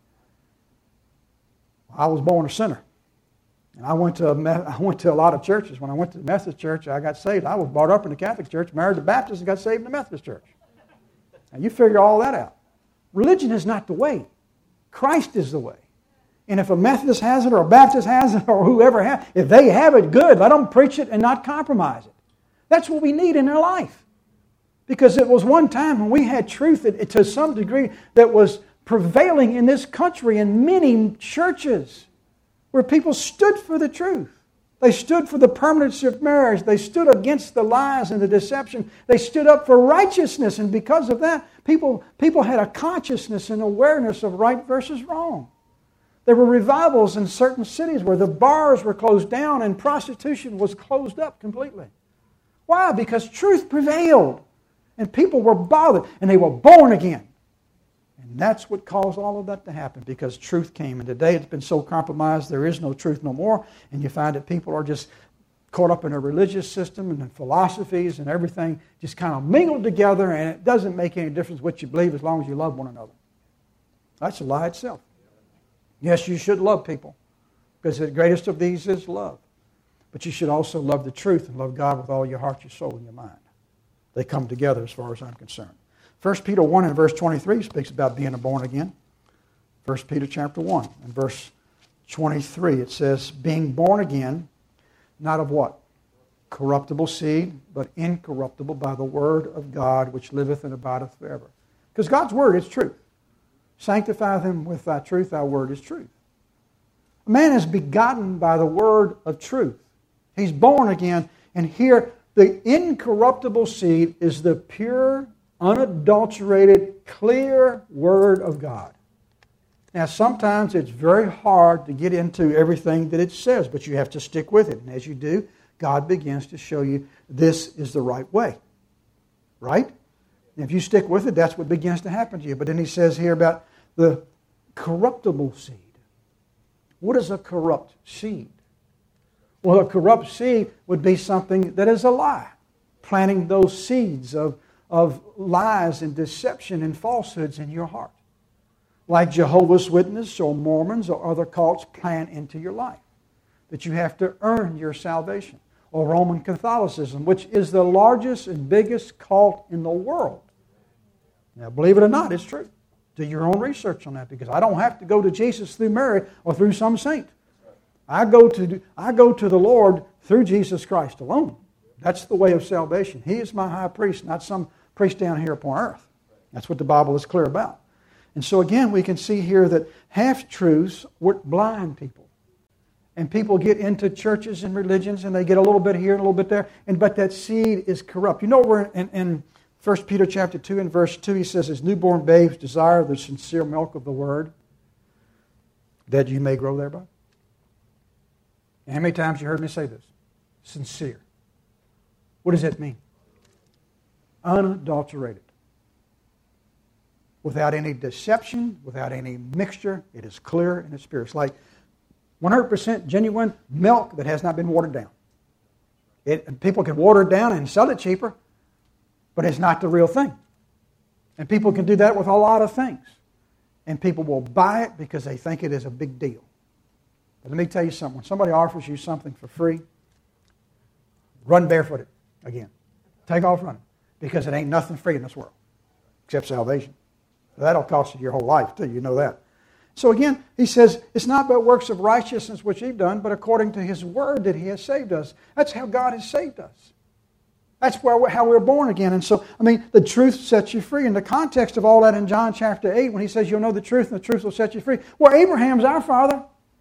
I was born a sinner. And I went to a lot of churches. When I went to the Methodist church, I got saved. I was brought up in the Catholic church, married a Baptist, and got saved in the Methodist church. Now, you figure all that out. Religion is not the way. Christ is the way. And if a Methodist has it, or a Baptist has it, or whoever has it, if they have it, good. Let them preach it and not compromise it. That's what we need in our life. Because it was one time when we had truth to some degree that was prevailing in this country in many churches, where people stood for the truth. They stood for the permanency of marriage. They stood against the lies and the deception. They stood up for righteousness. And because of that, people had a consciousness and awareness of right versus wrong. There were revivals in certain cities where the bars were closed down and prostitution was closed up completely. Why? Because truth prevailed. And people were bothered. And they were born again. And that's what caused all of that to happen, because truth came. And today it's been so compromised, there is no truth no more. And you find that people are just caught up in a religious system and in philosophies and everything just kind of mingled together, and it doesn't make any difference what you believe as long as you love one another. That's a lie itself. Yes, you should love people, because the greatest of these is love. But you should also love the truth and love God with all your heart, your soul, and your mind. They come together as far as I'm concerned. 1 Peter 1 and verse 23 speaks about being born again. 1 Peter chapter 1 and verse 23, it says, being born again, not of what? Corruptible seed, but incorruptible by the word of God, which liveth and abideth forever. Because God's word is truth. Sanctify them with thy truth, thy word is truth. A man is begotten by the word of truth. He's born again, and here the incorruptible seed is the pure unadulterated, clear Word of God. Now, sometimes it's very hard to get into everything that it says, but you have to stick with it. And as you do, God begins to show you this is the right way. Right? And if you stick with it, that's what begins to happen to you. But then he says here about the corruptible seed. What is a corrupt seed? Well, a corrupt seed would be something that is a lie. Planting those seeds of lies and deception and falsehoods in your heart. Like Jehovah's Witnesses or Mormons or other cults plant into your life. That you have to earn your salvation. Or Roman Catholicism, which is the largest and biggest cult in the world. Now, believe it or not, it's true. Do your own research on that, because I don't have to go to Jesus through Mary or through some saint. I go to the Lord through Jesus Christ alone. That's the way of salvation. He is my high priest, not some priest down here upon earth. That's what the Bible is clear about. And so again, we can see here that half-truths would blind people. And people get into churches and religions, and they get a little bit here and a little bit there, but that seed is corrupt. You know, we're in 1 Peter chapter 2 and verse 2, he says, as newborn babes desire the sincere milk of the Word, that you may grow thereby. And how many times you heard me say this? Sincere. What does that mean? Unadulterated. Without any deception, without any mixture, it is clear and it's pure. It's like 100% genuine milk that has not been watered down. People can water it down and sell it cheaper, but it's not the real thing. And people can do that with a lot of things. And people will buy it because they think it is a big deal. But let me tell you something. When somebody offers you something for free, run barefooted again. Take off running. Because it ain't nothing free in this world except salvation. That'll cost you your whole life too. You know that. So again, he says, it's not by works of righteousness which he've done, but according to his word that he has saved us. That's how God has saved us. That's how we're born again. And so, the truth sets you free. In the context of all that in John chapter 8, when he says, you'll know the truth and the truth will set you free. Well, Abraham's our father.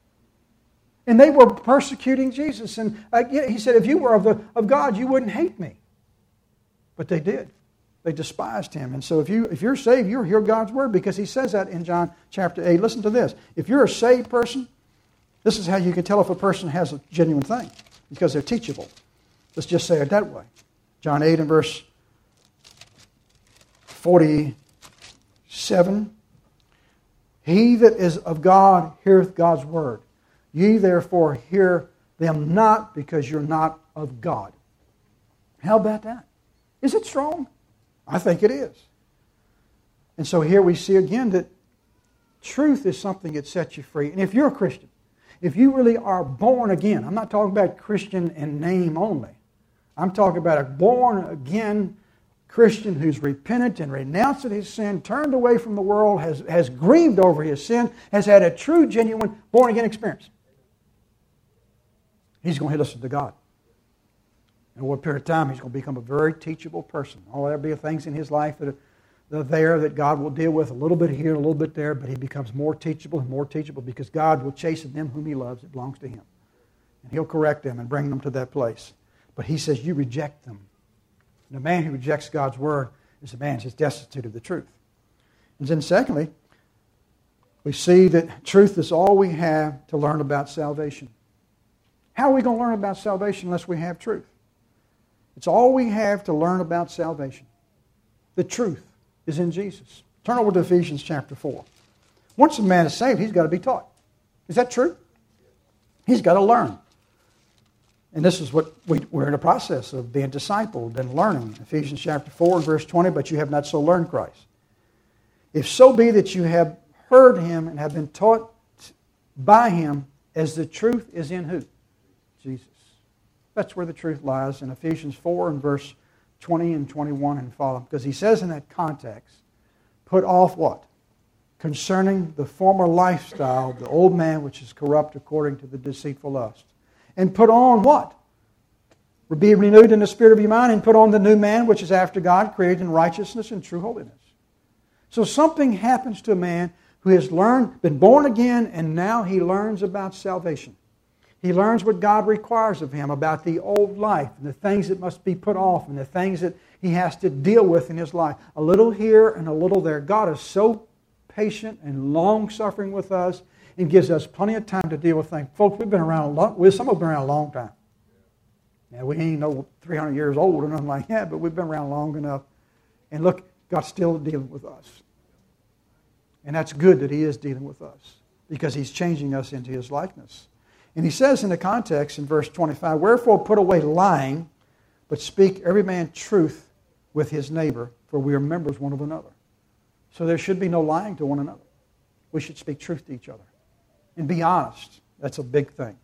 And they were persecuting Jesus. And he said, if you were of God, you wouldn't hate me. But they did. They despised him. And so if you're saved, you'll hear God's word, because he says that in John chapter 8. Listen to this. If you're a saved person, this is how you can tell if a person has a genuine thing, because they're teachable. Let's just say it that way. John 8 and verse 47. He that is of God heareth God's word. Ye therefore hear them not, because you're not of God. How about that? Is it strong? I think it is. And so here we see again that truth is something that sets you free. And if you're a Christian, if you really are born again, I'm not talking about Christian in name only. I'm talking about a born again Christian who's repentant and renounced his sin, turned away from the world, has grieved over his sin, has had a true, genuine born again experience. He's going to listen to God. In over a period of time, he's going to become a very teachable person. There'll be things in his life that are there that God will deal with a little bit here, a little bit there, but he becomes more teachable and more teachable, because God will chasten them whom he loves. It belongs to him. And he'll correct them and bring them to that place. But he says you reject them. And the man who rejects God's word is a man who's destitute of the truth. And then secondly, we see that truth is all we have to learn about salvation. How are we going to learn about salvation unless we have truth? It's all we have to learn about salvation. The truth is in Jesus. Turn over to Ephesians chapter 4. Once a man is saved, he's got to be taught. Is that true? He's got to learn. And this is what we're in a process of being discipled and learning. Ephesians chapter 4 and verse 20, but you have not so learned Christ. If so be that you have heard him and have been taught by him, as the truth is in who? Jesus. That's where the truth lies in Ephesians 4 and verse 20 and 21 and follow. Because he says in that context, put off what? Concerning the former lifestyle, the old man which is corrupt according to the deceitful lust. And put on what? Be renewed in the spirit of your mind, and put on the new man which is after God, created in righteousness and true holiness. So something happens to a man who has been born again, and now he learns about salvation. He learns what God requires of him about the old life and the things that must be put off and the things that he has to deal with in his life. A little here and a little there. God is so patient and long-suffering with us and gives us plenty of time to deal with things. Folks, we've been around a long, some have been around a long time. Now, we ain't no 300 years old or nothing like that, but we've been around long enough. And look, God's still dealing with us. And that's good that He is dealing with us because He's changing us into His likeness. And He says in the context in verse 25, "Wherefore put away lying, but speak every man truth with his neighbor, for we are members one of another." So there should be no lying to one another. We should speak truth to each other and be honest. That's a big thing.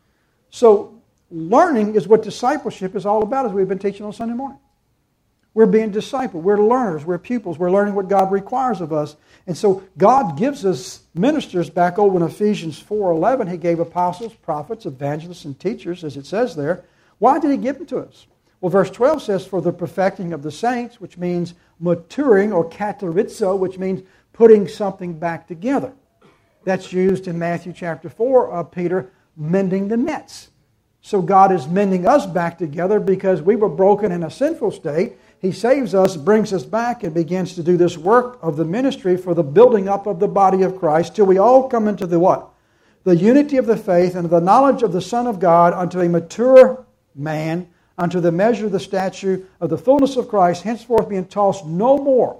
So learning is what discipleship is all about, as we've been teaching on Sunday morning. We're being discipled. We're learners. We're pupils. We're learning what God requires of us. And so God gives us ministers. Back over in Ephesians 4:11, He gave apostles, prophets, evangelists, and teachers, as it says there. Why did He give them to us? Well, verse 12 says, "For the perfecting of the saints," which means maturing, or katerizo, which means putting something back together. That's used in Matthew chapter 4 of Peter mending the nets. So God is mending us back together because we were broken in a sinful state. He saves us, brings us back, and begins to do this work of the ministry for the building up of the body of Christ till we all come into the what? The unity of the faith and the knowledge of the Son of God, unto a mature man, unto the measure of the stature of the fullness of Christ, henceforth being tossed no more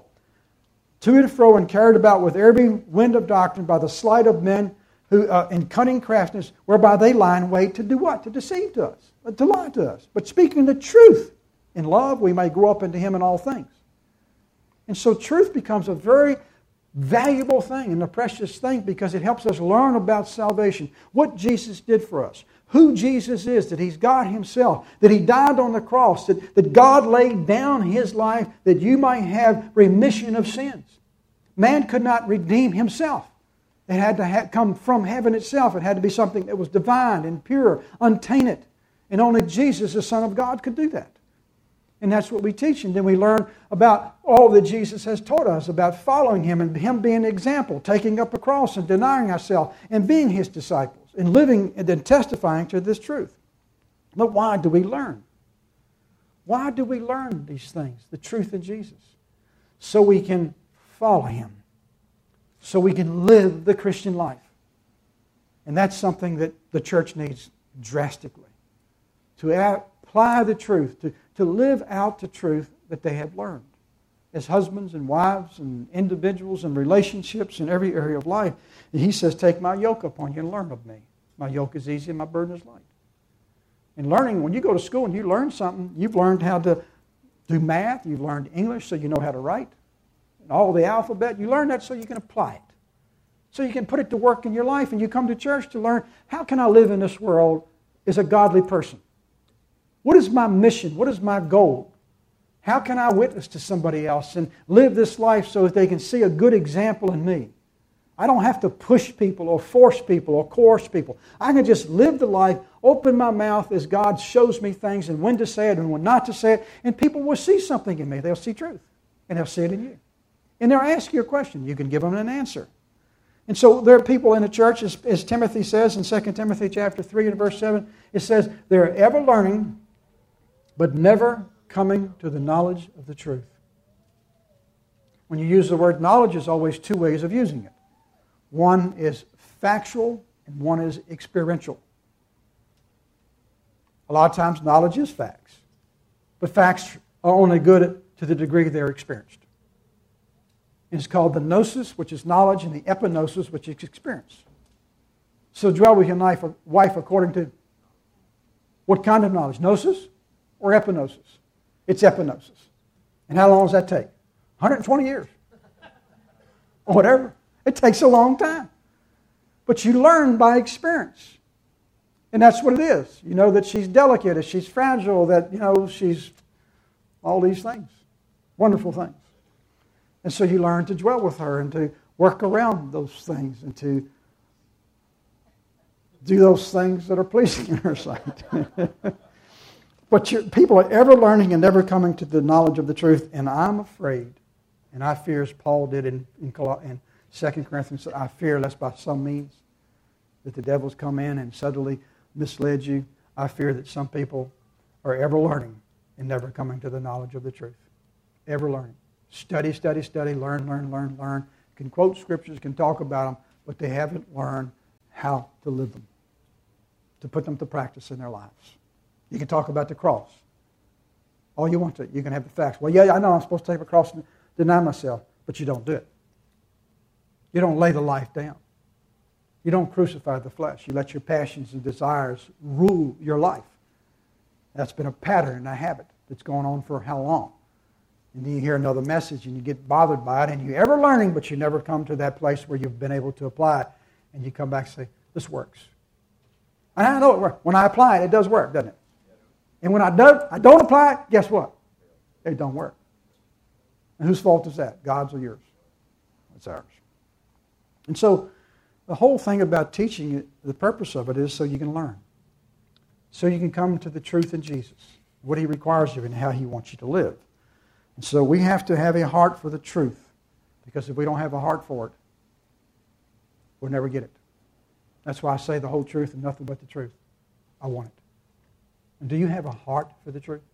to and fro and carried about with every wind of doctrine by the sleight of men who in cunning craftiness, whereby they lie in wait to do what? To deceive to us, to lie to us. But speaking the truth in love, we may grow up into Him in all things. And so truth becomes a very valuable thing and a precious thing because it helps us learn about salvation, what Jesus did for us, who Jesus is, that He's God Himself, that He died on the cross, that God laid down His life that you might have remission of sins. Man could not redeem himself. It had to come from heaven itself. It had to be something that was divine and pure, untainted. And only Jesus, the Son of God, could do that. And that's what we teach. And then we learn about all that Jesus has taught us about following Him and Him being an example, taking up a cross and denying ourselves and being His disciples and living and then testifying to this truth. But why do we learn? Why do we learn these things, the truth in Jesus? So we can follow Him. So we can live the Christian life. And that's something that the church needs drastically. To apply the truth, to live out the truth that they have learned. As husbands and wives and individuals and relationships in every area of life. And He says, "Take my yoke upon you and learn of me. My yoke is easy and my burden is light." And learning, when you go to school and you learn something, you've learned how to do math, you've learned English so you know how to write. And all the alphabet, you learn that so you can apply it. So you can put it to work in your life, and you come to church to learn, how can I live in this world as a godly person? What is my mission? What is my goal? How can I witness to somebody else and live this life so that they can see a good example in me? I don't have to push people or force people or coerce people. I can just live the life, open my mouth as God shows me things and when to say it and when not to say it, and people will see something in me. They'll see truth, and they'll see it in you. And they'll ask you a question. You can give them an answer. And so there are people in the church, as Timothy says in 2 Timothy chapter 3 and verse 7, it says, they're ever learning, but never coming to the knowledge of the truth. When you use the word knowledge, there's always two ways of using it. One is factual and one is experiential. A lot of times knowledge is facts, but facts are only good to the degree they're experienced. It's called the gnosis, which is knowledge, and the epignosis, which is experience. So dwell with your wife according to what kind of knowledge? Gnosis or epignosis? It's epignosis. And how long does that take? 120 years. Or whatever. It takes a long time. But you learn by experience. And that's what it is. You know that she's delicate, that she's fragile, that, she's all these things. Wonderful things. And so you learn to dwell with her and to work around those things and to do those things that are pleasing in her sight. But people are ever learning and never coming to the knowledge of the truth. And I'm afraid, and I fear as Paul did in 2 Corinthians, I fear lest by some means that the devils come in and suddenly misled you. I fear that some people are ever learning and never coming to the knowledge of the truth. Ever learning. Study, study, study, learn, learn, learn, learn. Can quote scriptures, can talk about them, but they haven't learned how to live them, to put them to practice in their lives. You can talk about the cross all you want to. You can have the facts. Well, yeah, I know I'm supposed to take the cross and deny myself, but you don't do it. You don't lay the life down. You don't crucify the flesh. You let your passions and desires rule your life. That's been a pattern and a habit that's going on for how long? And then you hear another message and you get bothered by it, and you're ever learning, but you never come to that place where you've been able to apply it, and you come back and say, this works. And I know it works. When I apply it, it does work, doesn't it? And when I don't apply it, guess what? It don't work. And whose fault is that? God's or yours? It's ours. And so the whole thing about teaching it, the purpose of it is so you can learn. So you can come to the truth in Jesus, what He requires of you and how He wants you to live. And so we have to have a heart for the truth, because if we don't have a heart for it, we'll never get it. That's why I say the whole truth and nothing but the truth. I want it. And do you have a heart for the truth?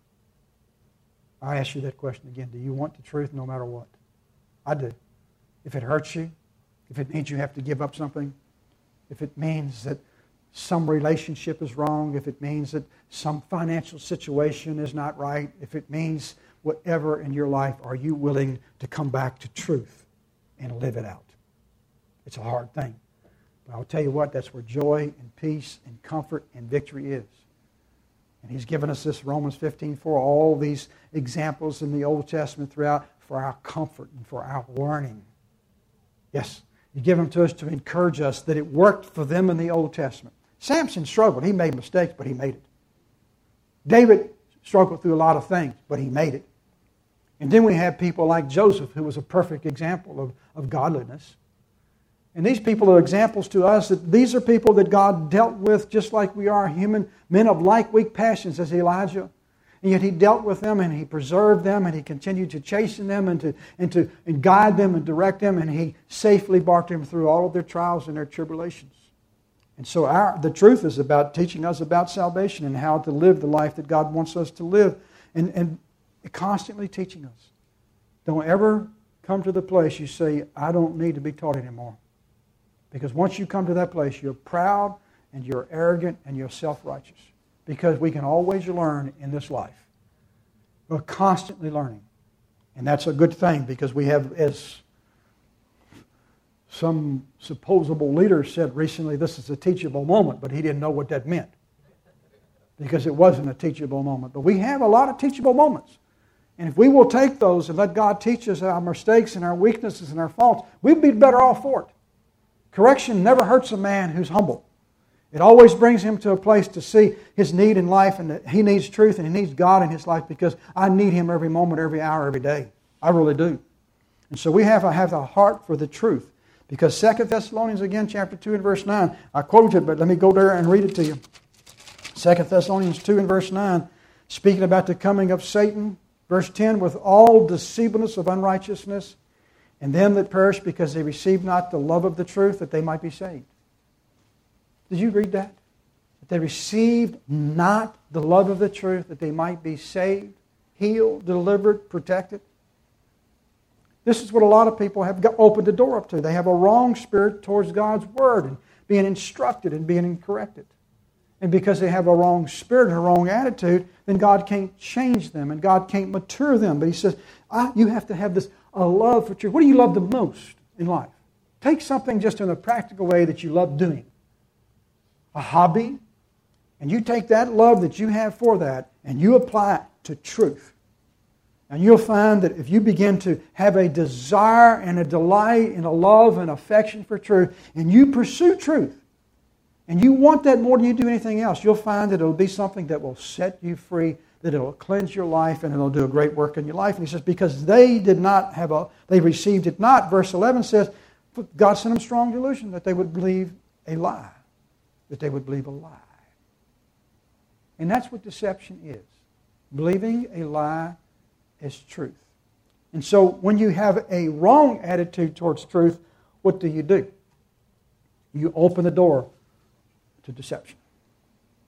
I ask you that question again. Do you want the truth no matter what? I do. If it hurts you, if it means you have to give up something, if it means that some relationship is wrong, if it means that some financial situation is not right, if it means whatever in your life, are you willing to come back to truth and live it out? It's a hard thing. But I'll tell you what, that's where joy and peace and comfort and victory is. And He's given us this Romans 15:4, all these examples in the Old Testament throughout for our comfort and for our learning. Yes, He gave them to us to encourage us that it worked for them in the Old Testament. Samson struggled. He made mistakes, but he made it. David struggled through a lot of things, but he made it. And then we have people like Joseph, who was a perfect example of godliness. And these people are examples to us that these are people that God dealt with just like we are human, men of like weak passions as Elijah. And yet He dealt with them and He preserved them and He continued to chasten them and guide them and direct them, and He safely brought them through all of their trials and their tribulations. And so the truth is about teaching us about salvation and how to live the life that God wants us to live, and constantly teaching us. Don't ever come to the place you say, I don't need to be taught anymore. Because once you come to that place, you're proud and you're arrogant and you're self-righteous. Because we can always learn in this life. We're constantly learning. And that's a good thing, because we have, as some supposable leader said recently, this is a teachable moment, but he didn't know what that meant. Because it wasn't a teachable moment. But we have a lot of teachable moments. And if we will take those and let God teach us our mistakes and our weaknesses and our faults, we'd be better off for it. Correction never hurts a man who's humble. It always brings him to a place to see his need in life, and that he needs truth and he needs God in his life, because I need Him every moment, every hour, every day. I really do. And so we have to have the heart for the truth. Because 2 Thessalonians, again, chapter 2 and verse 9, I quoted it, but let me go there and read it to you. 2 Thessalonians 2 and verse 9, speaking about the coming of Satan. Verse 10, with all deceivableness of unrighteousness, and them that perish because they receive not the love of the truth, that they might be saved. Did you read that? That they received not the love of the truth, that they might be saved, healed, delivered, protected. This is what a lot of people have opened the door up to. They have a wrong spirit towards God's Word and being instructed and being corrected. And because they have a wrong spirit and a wrong attitude, then God can't change them and God can't mature them. But He says, you have to have a love for truth. What do you love the most in life? Take something just in a practical way that you love doing. A hobby. And you take that love that you have for that and you apply it to truth. And you'll find that if you begin to have a desire and a delight and a love and affection for truth, and you pursue truth, and you want that more than you do anything else, you'll find that it'll be something that will set you free, that it'll cleanse your life, and it'll do a great work in your life. And He says, because they received it not. Verse 11 says, God sent them strong delusion that they would believe a lie. That they would believe a lie. And that's what deception is. Believing a lie is truth. And so when you have a wrong attitude towards truth, what do? You open the door to deception.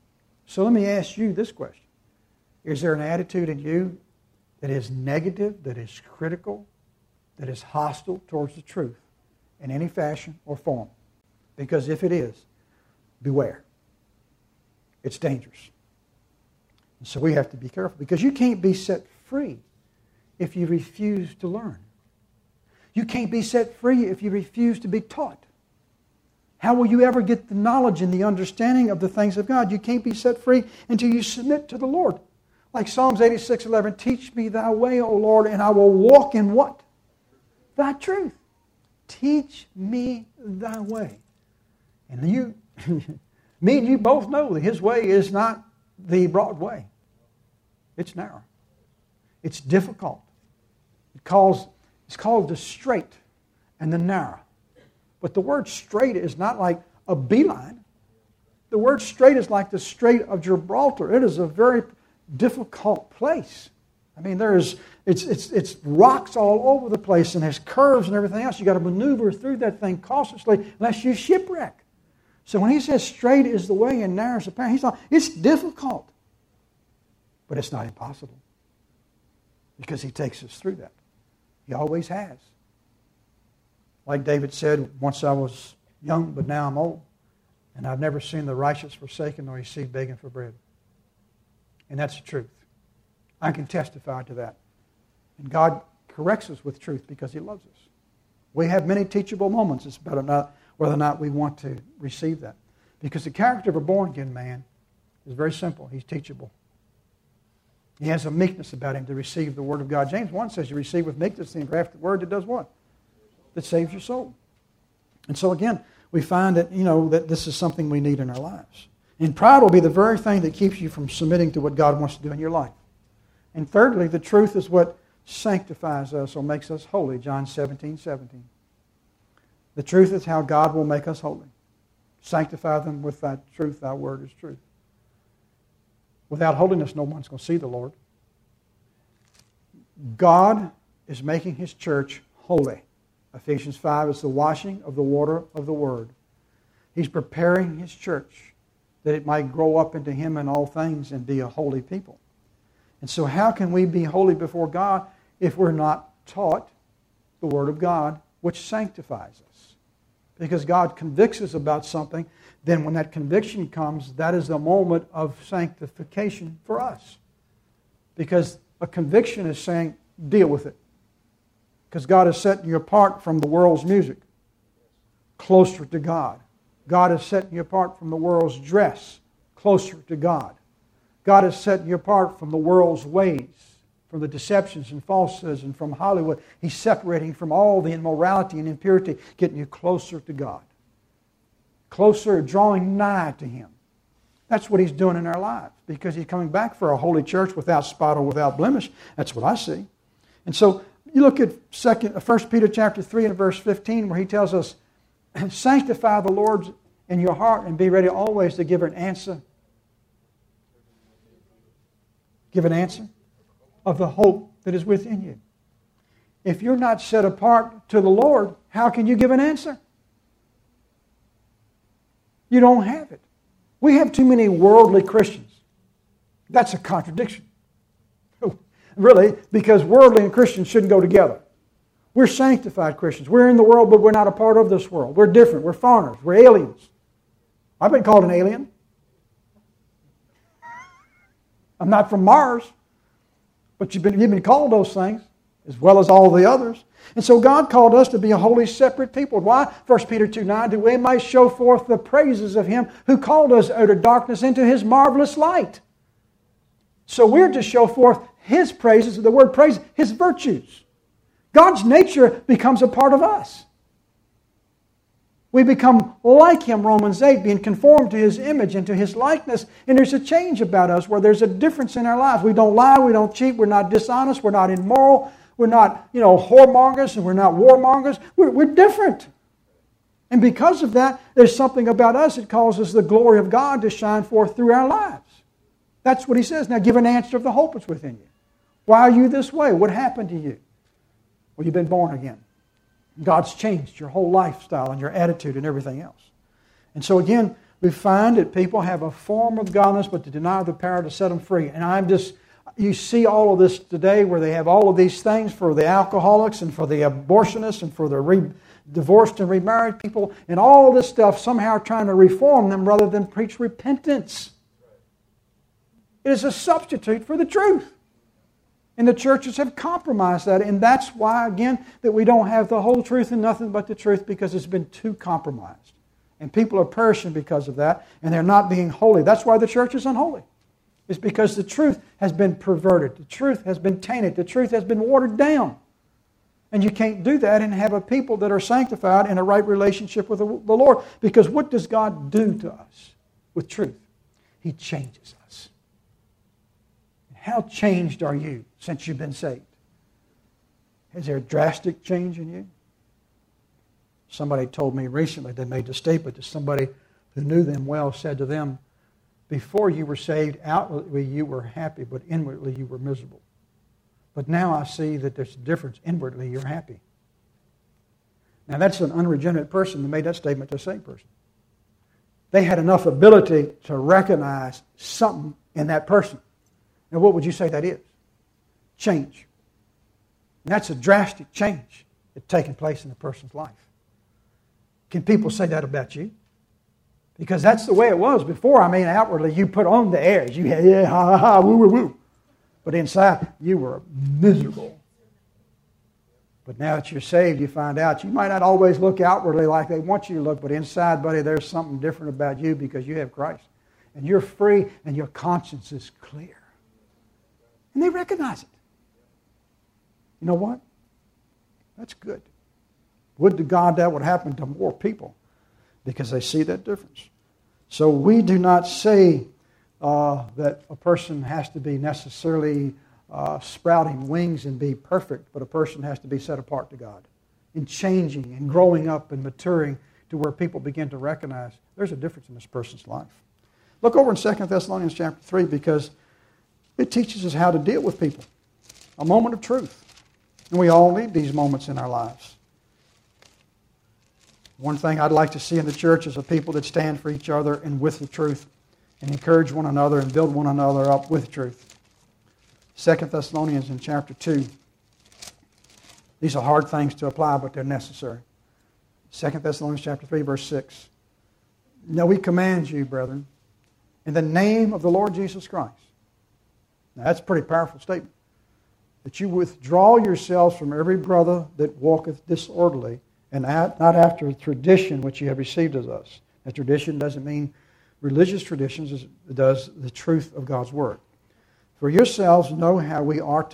So let me ask you this question. Is there an attitude in you that is negative, that is critical, that is hostile towards the truth in any fashion or form? Because if it is, beware. It's dangerous. And so we have to be careful, because you can't be set free if you refuse to learn. You can't be set free if you refuse to be taught. How will you ever get the knowledge and the understanding of the things of God? You can't be set free until you submit to the Lord. Like Psalms 86:11, teach me thy way, O Lord, and I will walk in what? Thy truth. Teach me thy way. And you, me and you both know that his way is not the broad way. It's narrow. It's difficult. It's called the straight and the narrow. But the word straight is not like a beeline. The word straight is like the Strait of Gibraltar. It is a very difficult place. I mean, it's rocks all over the place, and there's curves and everything else. You've got to maneuver through that thing cautiously, unless you shipwreck. So when he says straight is the way and narrow is the path, he's not, it's difficult. But it's not impossible. Because he takes us through that. He always has. Like David said, once I was young, but now I'm old. And I've never seen the righteous forsaken nor his seed begging for bread. And that's the truth. I can testify to that. And God corrects us with truth because he loves us. We have many teachable moments. It's about whether or not we want to receive that. Because the character of a born-again man is very simple. He's teachable. He has a meekness about him to receive the Word of God. James 1 says you receive with meekness the engrafted Word that does what? That saves your soul. And so again, we find that, that this is something we need in our lives. And pride will be the very thing that keeps you from submitting to what God wants to do in your life. And thirdly, the truth is what sanctifies us or makes us holy. John 17:17. The truth is how God will make us holy. Sanctify them with thy truth. Thy word is truth. Without holiness, no one's going to see the Lord. God is making his church holy. Ephesians 5 is the washing of the water of the Word. He's preparing his church that it might grow up into him in all things and be a holy people. And so how can we be holy before God if we're not taught the Word of God, which sanctifies us? Because God convicts us about something, then when that conviction comes, that is the moment of sanctification for us. Because a conviction is saying, deal with it. Because God is setting you apart from the world's music, closer to God. God is setting you apart from the world's dress, closer to God. God is setting you apart from the world's ways, from the deceptions and falsehoods and from Hollywood. He's separating from all the immorality and impurity, getting you closer to God. Closer, drawing nigh to Him. That's what He's doing in our lives, because He's coming back for a holy church without spot or without blemish. That's what I see. And so you look at 1 Peter chapter 3 and verse 15, where he tells us, sanctify the Lord in your heart and be ready always to give an answer. Give an answer of the hope that is within you. If you're not set apart to the Lord, how can you give an answer? You don't have it. We have too many worldly Christians. That's a contradiction. Really, because worldly and Christians shouldn't go together. We're sanctified Christians. We're in the world, but we're not a part of this world. We're different. We're foreigners. We're aliens. I've been called an alien. I'm not from Mars. But you've been called those things, as well as all the others. And so God called us to be a holy, separate people. Why? 1 Peter 2:9, that we might show forth the praises of Him who called us out of darkness into His marvelous light. So we're to show forth His praises, the word praise, His virtues. God's nature becomes a part of us. We become like Him, Romans 8, being conformed to His image and to His likeness. And there's a change about us where there's a difference in our lives. We don't lie, we don't cheat, we're not dishonest, we're not immoral, we're not, whoremongers, and we're not warmongers. We're different. And because of that, there's something about us that causes the glory of God to shine forth through our lives. That's what he says. Now give an answer of the hope that's within you. Why are you this way? What happened to you? Well, you've been born again. God's changed your whole lifestyle and your attitude and everything else. And so again, we find that people have a form of godliness, but they deny the power to set them free. And you see all of this today where they have all of these things for the alcoholics and for the abortionists and for the divorced and remarried people, and all this stuff somehow trying to reform them rather than preach repentance. It is a substitute for the truth. And the churches have compromised that, and that's why, again, that we don't have the whole truth and nothing but the truth, because it's been too compromised. And people are perishing because of that, and they're not being holy. That's why the church is unholy. It's because the truth has been perverted. The truth has been tainted. The truth has been watered down. And you can't do that and have a people that are sanctified in a right relationship with the Lord. Because what does God do to us with truth? He changes us. How changed are you since you've been saved? Is there a drastic change in you? Somebody told me recently, they made the statement that somebody who knew them well said to them, before you were saved, outwardly you were happy, but inwardly you were miserable. But now I see that there's a difference. Inwardly you're happy. Now that's an unregenerate person that made that statement to a saved person. They had enough ability to recognize something in that person. Now what would you say that is? Change. And that's a drastic change that's taken place in a person's life. Can people say that about you? Because that's the way it was before. I mean, outwardly you put on the airs. You had, yeah, ha, ha, ha, woo, woo, woo. But inside, you were miserable. But now that you're saved, you find out you might not always look outwardly like they want you to look, but inside, buddy, there's something different about you because you have Christ. And you're free and your conscience is clear. And they recognize it. You know what? That's good. Would to God that would happen to more people because they see that difference. So we do not say that a person has to be necessarily sprouting wings and be perfect, but a person has to be set apart to God in changing and growing up and maturing to where people begin to recognize there's a difference in this person's life. Look over in 2 Thessalonians chapter 3 because it teaches us how to deal with people. A moment of truth. And we all need these moments in our lives. One thing I'd like to see in the church is a people that stand for each other and with the truth and encourage one another and build one another up with truth. 2 Thessalonians in chapter 2. These are hard things to apply, but they're necessary. 2 Thessalonians chapter 3, verse 6. Now we command you, brethren, in the name of the Lord Jesus Christ. Now that's a pretty powerful statement. That you withdraw yourselves from every brother that walketh disorderly, and not after tradition which you have received of us. Now tradition doesn't mean religious traditions, it does the truth of God's Word. For yourselves know how ye ought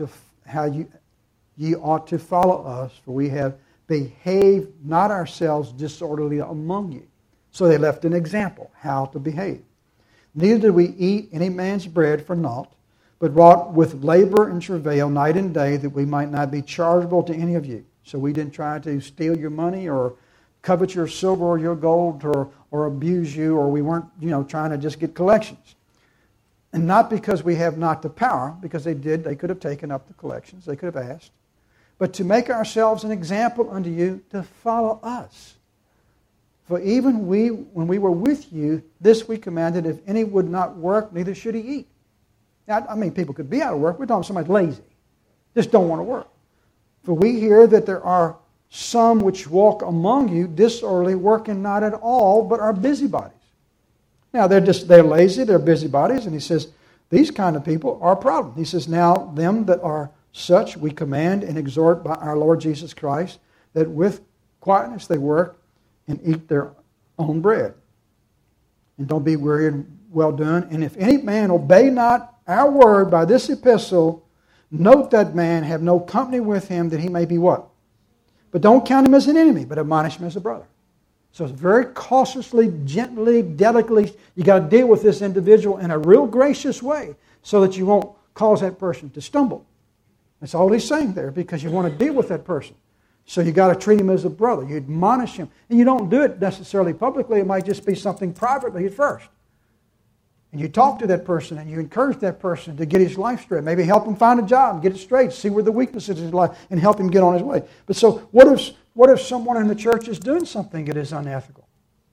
to follow us, for we have behaved not ourselves disorderly among you. So they left an example, how to behave. Neither did we eat any man's bread for naught, but wrought with labor and travail night and day, that we might not be chargeable to any of you. So we didn't try to steal your money or covet your silver or your gold or abuse you, or we weren't trying to just get collections. And not because we have not the power, because they could have taken up the collections, they could have asked, but to make ourselves an example unto you to follow us. For even when we were with you, this we commanded, if any would not work, neither should he eat. Now, I mean, people could be out of work. We're talking about somebody lazy. Just don't want to work. For we hear that there are some which walk among you disorderly, working not at all, but are busybodies. Now, they're lazy, they're busybodies, and he says, these kind of people are a problem. He says, now, them that are such we command and exhort by our Lord Jesus Christ, that with quietness they work and eat their own bread. And don't be weary and well done. And if any man obey not our word by this epistle, note that man, have no company with him, that he may be what? But don't count him as an enemy, but admonish him as a brother. So it's very cautiously, gently, delicately, you got to deal with this individual in a real gracious way so that you won't cause that person to stumble. That's all he's saying there, because you want to deal with that person. So you got to treat him as a brother. You admonish him. And you don't do it necessarily publicly. It might just be something privately at first. And you talk to that person and you encourage that person to get his life straight. Maybe help him find a job and get it straight. See where the weaknesses in his life and help him get on his way. But so what if someone in the church is doing something that is unethical?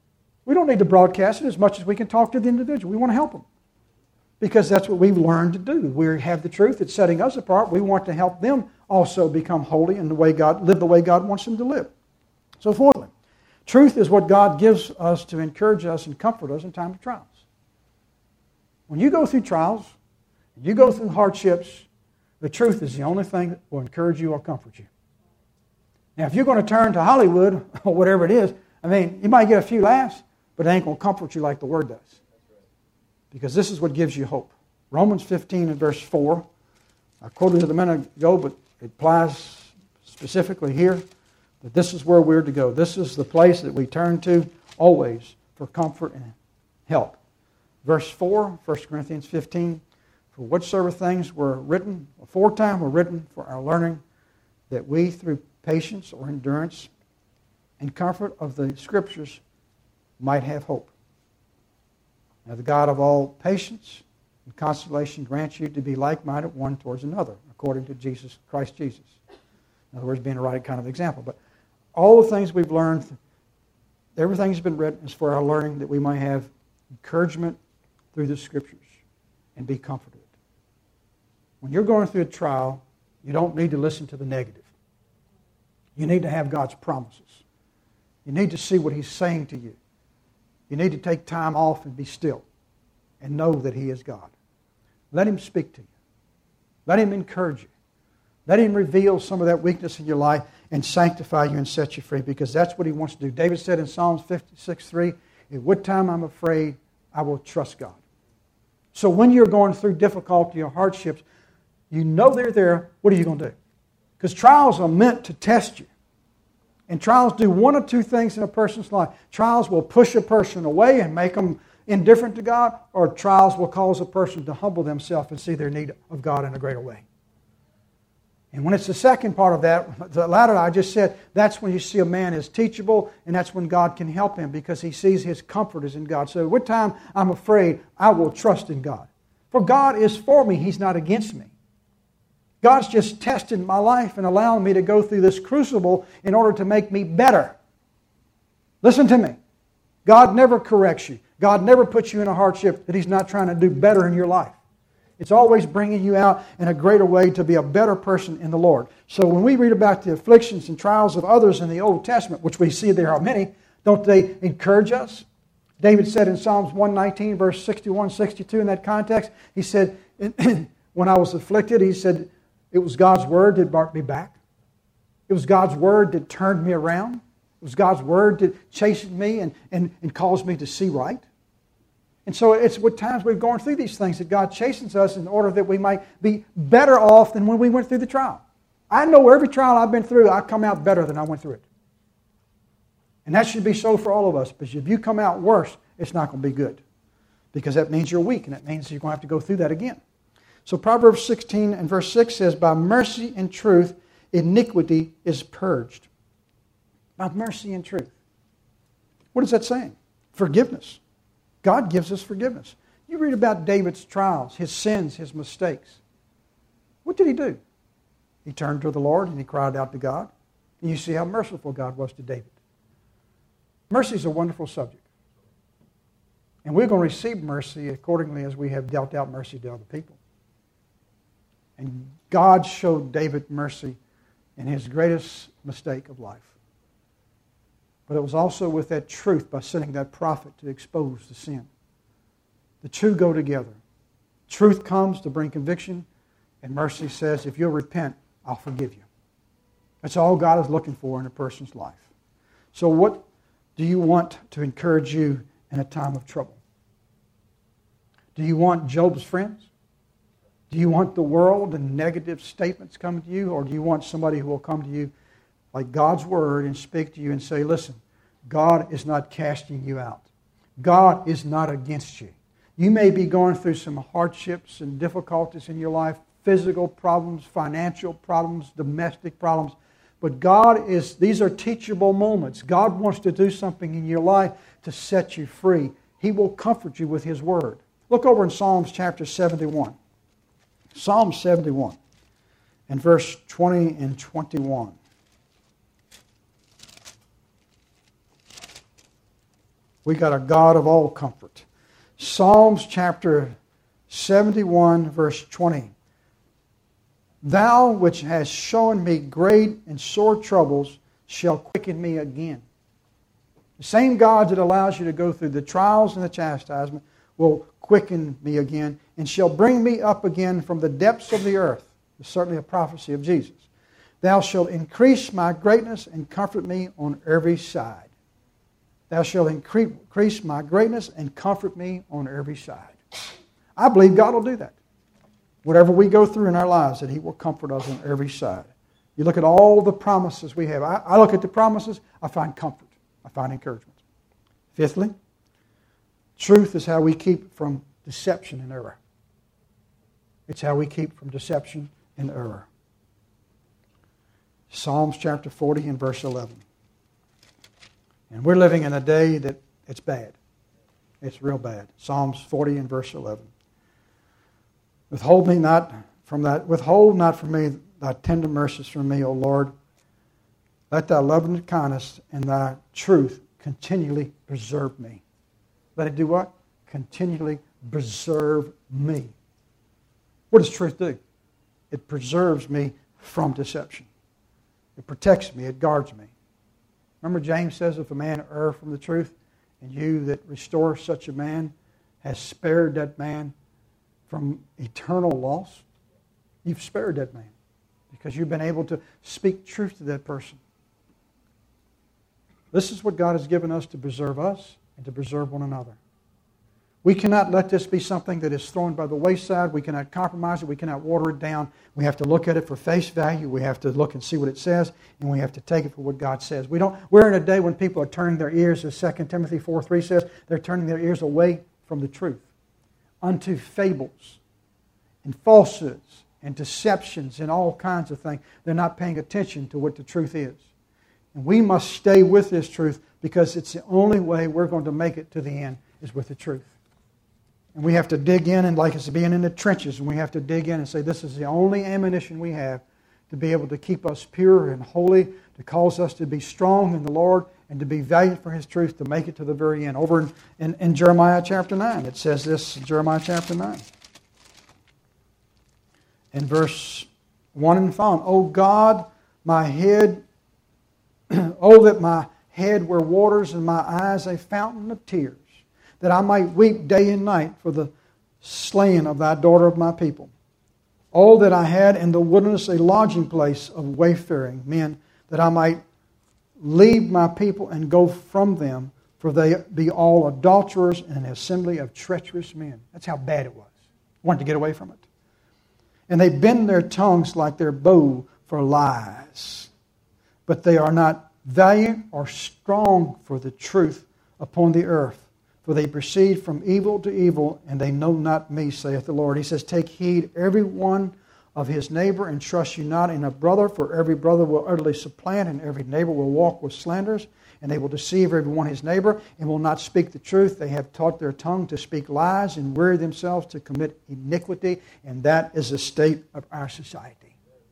We don't need to broadcast it as much as we can talk to the individual. We want to help them because that's what we've learned to do. We have the truth. It's setting us apart. We want to help them also become holy and live the way God wants them to live. So fourthly, truth is what God gives us to encourage us and comfort us in time of trials. When you go through trials, you go through hardships, the truth is the only thing that will encourage you or comfort you. Now, if you're going to turn to Hollywood or whatever it is, you might get a few laughs, but it ain't going to comfort you like the Word does. Because this is what gives you hope. Romans 15 and verse 4. I quoted it a minute ago, but it applies specifically here. That this is where we're to go. This is the place that we turn to always for comfort and help. Verse 4, 1 Corinthians 15. For whatsoever things were written aforetime were written for our learning, that we through patience or endurance and comfort of the Scriptures might have hope. Now the God of all patience and consolation grants you to be like-minded one towards another, according to Christ Jesus. In other words, being a right kind of example. But all the things we've learned, everything's been written is for our learning, that we might have encouragement through the Scriptures and be comforted. When you're going through a trial, you don't need to listen to the negative. You need to have God's promises. You need to see what He's saying to you. You need to take time off and be still and know that He is God. Let Him speak to you. Let Him encourage you. Let Him reveal some of that weakness in your life and sanctify you and set you free, because that's what He wants to do. David said in Psalms 56:3, "At what time I'm afraid, I will trust God." So when you're going through difficulty or hardships, you know they're there. What are you going to do? Because trials are meant to test you. And trials do one of two things in a person's life. Trials will push a person away and make them indifferent to God, or trials will cause a person to humble themselves and see their need of God in a greater way. And when it's the second part of that, the latter I just said, that's when you see a man is teachable, and that's when God can help him, because he sees his comfort is in God. So at what time I'm afraid, I will trust in God. For God is for me, He's not against me. God's just testing my life and allowing me to go through this crucible in order to make me better. Listen to me. God never corrects you. God never puts you in a hardship that He's not trying to do better in your life. It's always bringing you out in a greater way to be a better person in the Lord. So when we read about the afflictions and trials of others in the Old Testament, which we see there are many, don't they encourage us? David said in Psalms 119, verse 61, 62, in that context, he said, when I was afflicted, he said, it was God's Word that brought me back. It was God's Word that turned me around. It was God's Word that chastened me and caused me to see right. And so it's what times we've gone through these things that God chastens us in order that we might be better off than when we went through the trial. I know every trial I've been through, I come out better than I went through it. And that should be so for all of us. Because if you come out worse, it's not going to be good. Because that means you're weak, and that means you're going to have to go through that again. So Proverbs 16 and verse 6 says, by mercy and truth, iniquity is purged. By mercy and truth. What is that saying? Forgiveness. God gives us forgiveness. You read about David's trials, his sins, his mistakes. What did he do? He turned to the Lord and he cried out to God. And you see how merciful God was to David. Mercy is a wonderful subject. And we're going to receive mercy accordingly as we have dealt out mercy to other people. And God showed David mercy in his greatest mistake of life. But it was also with that truth, by sending that prophet to expose the sin. The two go together. Truth comes to bring conviction, and mercy says, if you'll repent, I'll forgive you. That's all God is looking for in a person's life. So what do you want to encourage you in a time of trouble? Do you want Job's friends? Do you want the world and negative statements coming to you? Or do you want somebody who will come to you like God's Word and speak to you and say, listen, God is not casting you out. God is not against you. You may be going through some hardships and difficulties in your life, physical problems, financial problems, domestic problems. But these are teachable moments. God wants to do something in your life to set you free. He will comfort you with His Word. Look over in Psalms chapter 71. Psalm 71 and verse 20 and 21. We got a God of all comfort. Psalms chapter 71, verse 20. Thou which hast shown me great and sore troubles shall quicken me again. The same God that allows you to go through the trials and the chastisement will quicken me again and shall bring me up again from the depths of the earth. It's certainly a prophecy of Jesus. Thou shalt increase my greatness and comfort me on every side. Thou shalt increase my greatness and comfort me on every side. I believe God will do that. Whatever we go through in our lives, that He will comfort us on every side. You look at all the promises we have. I look at the promises, I find comfort. I find encouragement. Fifthly, truth is how we keep from deception and error. It's how we keep from deception and error. Psalms chapter 40 and verse 11. And we're living in a day that it's bad. It's real bad. Psalms 40 and verse 11. Withhold not from me thy tender mercies from me, O Lord. Let thy loving kindness and thy truth continually preserve me. Let it do what? Continually preserve me. What does truth do? It preserves me from deception. It protects me. It guards me. Remember James says, if a man err from the truth, and you that restore such a man has spared that man from eternal loss. You've spared that man because you've been able to speak truth to that person. This is what God has given us to preserve us and to preserve one another. We cannot let this be something that is thrown by the wayside. We cannot compromise it. We cannot water it down. We have to look at it for face value. We have to look and see what it says, and we have to take it for what God says. We're in a day when people are turning their ears, as 2 Timothy 4:3 says, they're turning their ears away from the truth unto fables and falsehoods and deceptions and all kinds of things. They're not paying attention to what the truth is. And we must stay with this truth because it's the only way we're going to make it to the end is with the truth. And we have to dig in, and like it's being in the trenches, and we have to dig in and say, this is the only ammunition we have to be able to keep us pure and holy, to cause us to be strong in the Lord, and to be valiant for His truth, to make it to the very end. Over in Jeremiah chapter 9, it says this in Jeremiah chapter 9. In verse 1 and following, O God, my head, oh that my head were waters and my eyes a fountain of tears, that I might weep day and night for the slaying of thy daughter of my people. Oh, that I had in the wilderness a lodging place of wayfaring men, that I might leave my people and go from them, for they be all adulterers and an assembly of treacherous men. That's how bad it was. Wanted to get away from it. And they bend their tongues like their bow for lies. But they are not valiant or strong for the truth upon the earth. For they proceed from evil to evil, and they know not me, saith the Lord. He says, take heed every one of his neighbor, and trust you not in a brother, for every brother will utterly supplant, and every neighbor will walk with slanders, and they will deceive every one his neighbor, and will not speak the truth. They have taught their tongue to speak lies, and weary themselves to commit iniquity, and that is the state of our society.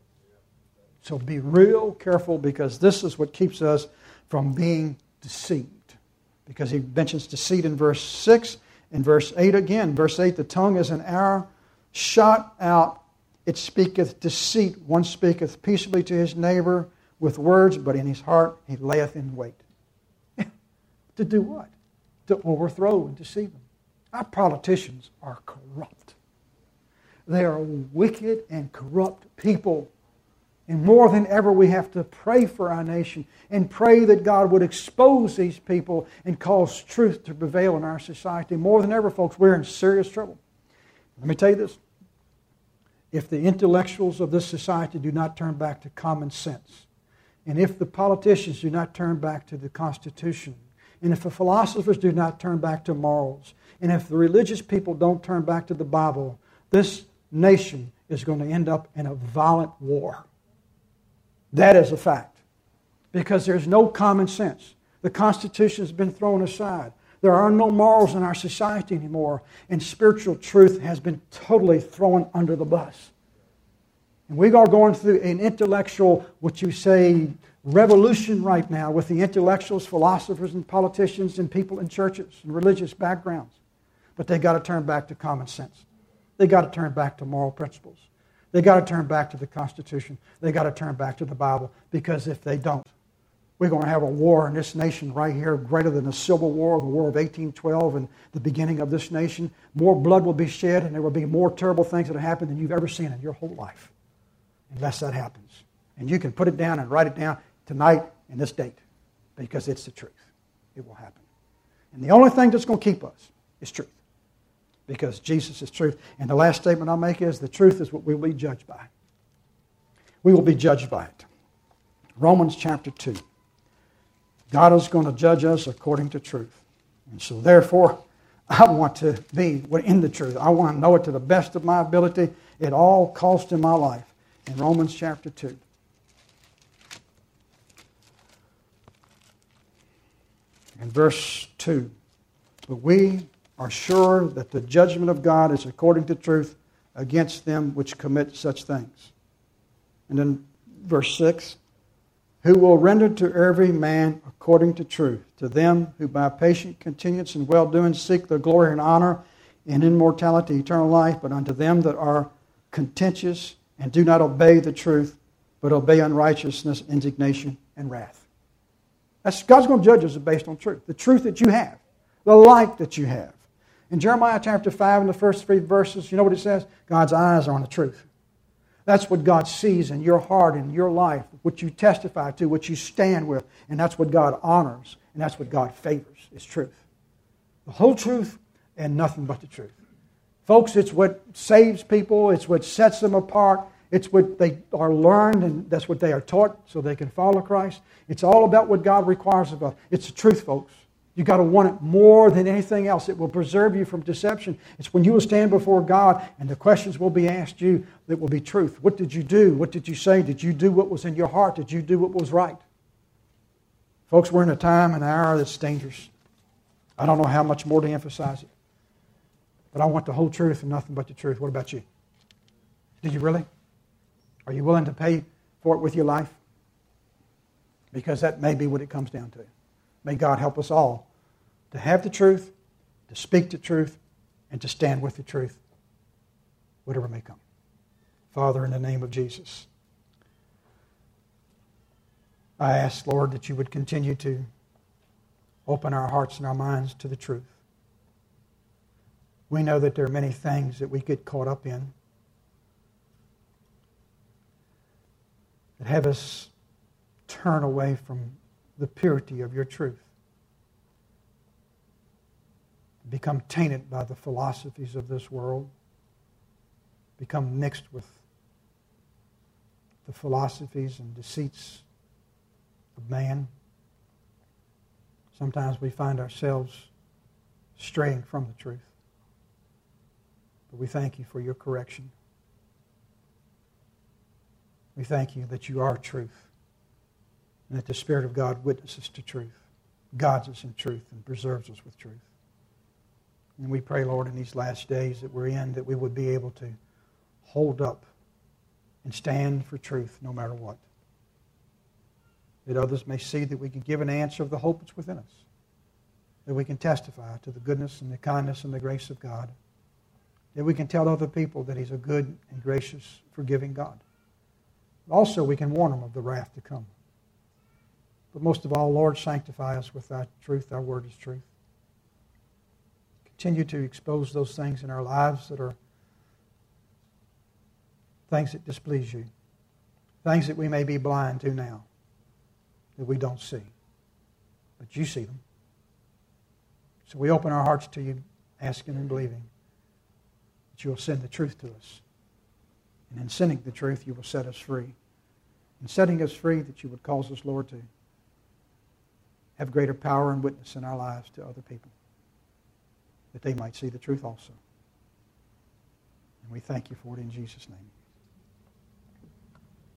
So be real careful, because this is what keeps us from being deceived. Because he mentions deceit in verse 6. In verse 8 again. Verse 8, the tongue is an arrow shot out. It speaketh deceit. One speaketh peaceably to his neighbor with words, but in his heart he layeth in wait. To do what? To overthrow and deceive them. Our politicians are corrupt. They are wicked and corrupt people. And more than ever, we have to pray for our nation and pray that God would expose these people and cause truth to prevail in our society. More than ever, folks, we're in serious trouble. Let me tell you this. If the intellectuals of this society do not turn back to common sense, and if the politicians do not turn back to the Constitution, and if the philosophers do not turn back to morals, and if the religious people don't turn back to the Bible, this nation is going to end up in a violent war. That is a fact. Because there's no common sense. The Constitution has been thrown aside. There are no morals in our society anymore. And spiritual truth has been totally thrown under the bus. And we are going through an intellectual, what you say, revolution right now with the intellectuals, philosophers, and politicians and people in churches and religious backgrounds. But they've got to turn back to common sense. They've got to turn back to moral principles. They've got to turn back to the Constitution. They've got to turn back to the Bible, because if they don't, we're going to have a war in this nation right here greater than the Civil War, the War of 1812 and the beginning of this nation. More blood will be shed, and there will be more terrible things that will happen than you've ever seen in your whole life, unless that happens. And you can put it down and write it down tonight and this date, because it's the truth. It will happen. And the only thing that's going to keep us is truth, because Jesus is truth. And the last statement I'll make is the truth is what we will be judged by. We will be judged by it. Romans chapter 2. God is going to judge us according to truth. And so therefore, I want to be in the truth. I want to know it to the best of my ability at all cost in my life. In Romans chapter 2. In verse 2. But we are sure that the judgment of God is according to truth against them which commit such things. And then verse 6. Who will render to every man according to truth, to them who by patient continuance and well-doing seek the glory and honor and immortality, eternal life, but unto them that are contentious and do not obey the truth, but obey unrighteousness, indignation, and wrath. God's going to judge us based on truth. The truth that you have. The light that you have. In Jeremiah chapter 5, in the first 3 verses, you know what it says? God's eyes are on the truth. That's what God sees in your heart, in your life, what you testify to, what you stand with. And that's what God honors, and that's what God favors, is truth. The whole truth and nothing but the truth. Folks, it's what saves people. It's what sets them apart. It's what they are learned, and that's what they are taught so they can follow Christ. It's all about what God requires of us. It's the truth, folks. You've got to want it more than anything else. It will preserve you from deception. It's when you will stand before God and the questions will be asked you that will be truth. What did you do? What did you say? Did you do what was in your heart? Did you do what was right? Folks, we're in a time and hour that's dangerous. I don't know how much more to emphasize it. But I want the whole truth and nothing but the truth. What about you? Do you really? Are you willing to pay for it with your life? Because that may be what it comes down to. May God help us all to have the truth, to speak the truth, and to stand with the truth, whatever may come. Father, in the name of Jesus, I ask, Lord, that you would continue to open our hearts and our minds to the truth. We know that there are many things that we get caught up in that have us turn away from the purity of your truth. Become tainted by the philosophies of this world. Become mixed with the philosophies and deceits of man. Sometimes we find ourselves straying from the truth. But we thank you for your correction. We thank you that you are truth. And that the Spirit of God witnesses to truth, guides us in truth, and preserves us with truth. And we pray, Lord, in these last days that we're in, that we would be able to hold up and stand for truth no matter what. That others may see that we can give an answer of the hope that's within us. That we can testify to the goodness and the kindness and the grace of God. That we can tell other people that He's a good and gracious, forgiving God. Also, we can warn them of the wrath to come. But most of all, Lord, sanctify us with thy truth. Thy word is truth. Continue to expose those things in our lives that are things that displease you. Things that we may be blind to now, that we don't see. But you see them. So we open our hearts to you, asking and believing that you will send the truth to us. And in sending the truth, you will set us free. In setting us free, that you would cause us, Lord, to have greater power and witness in our lives to other people, that they might see the truth also. And we thank you for it in Jesus' name.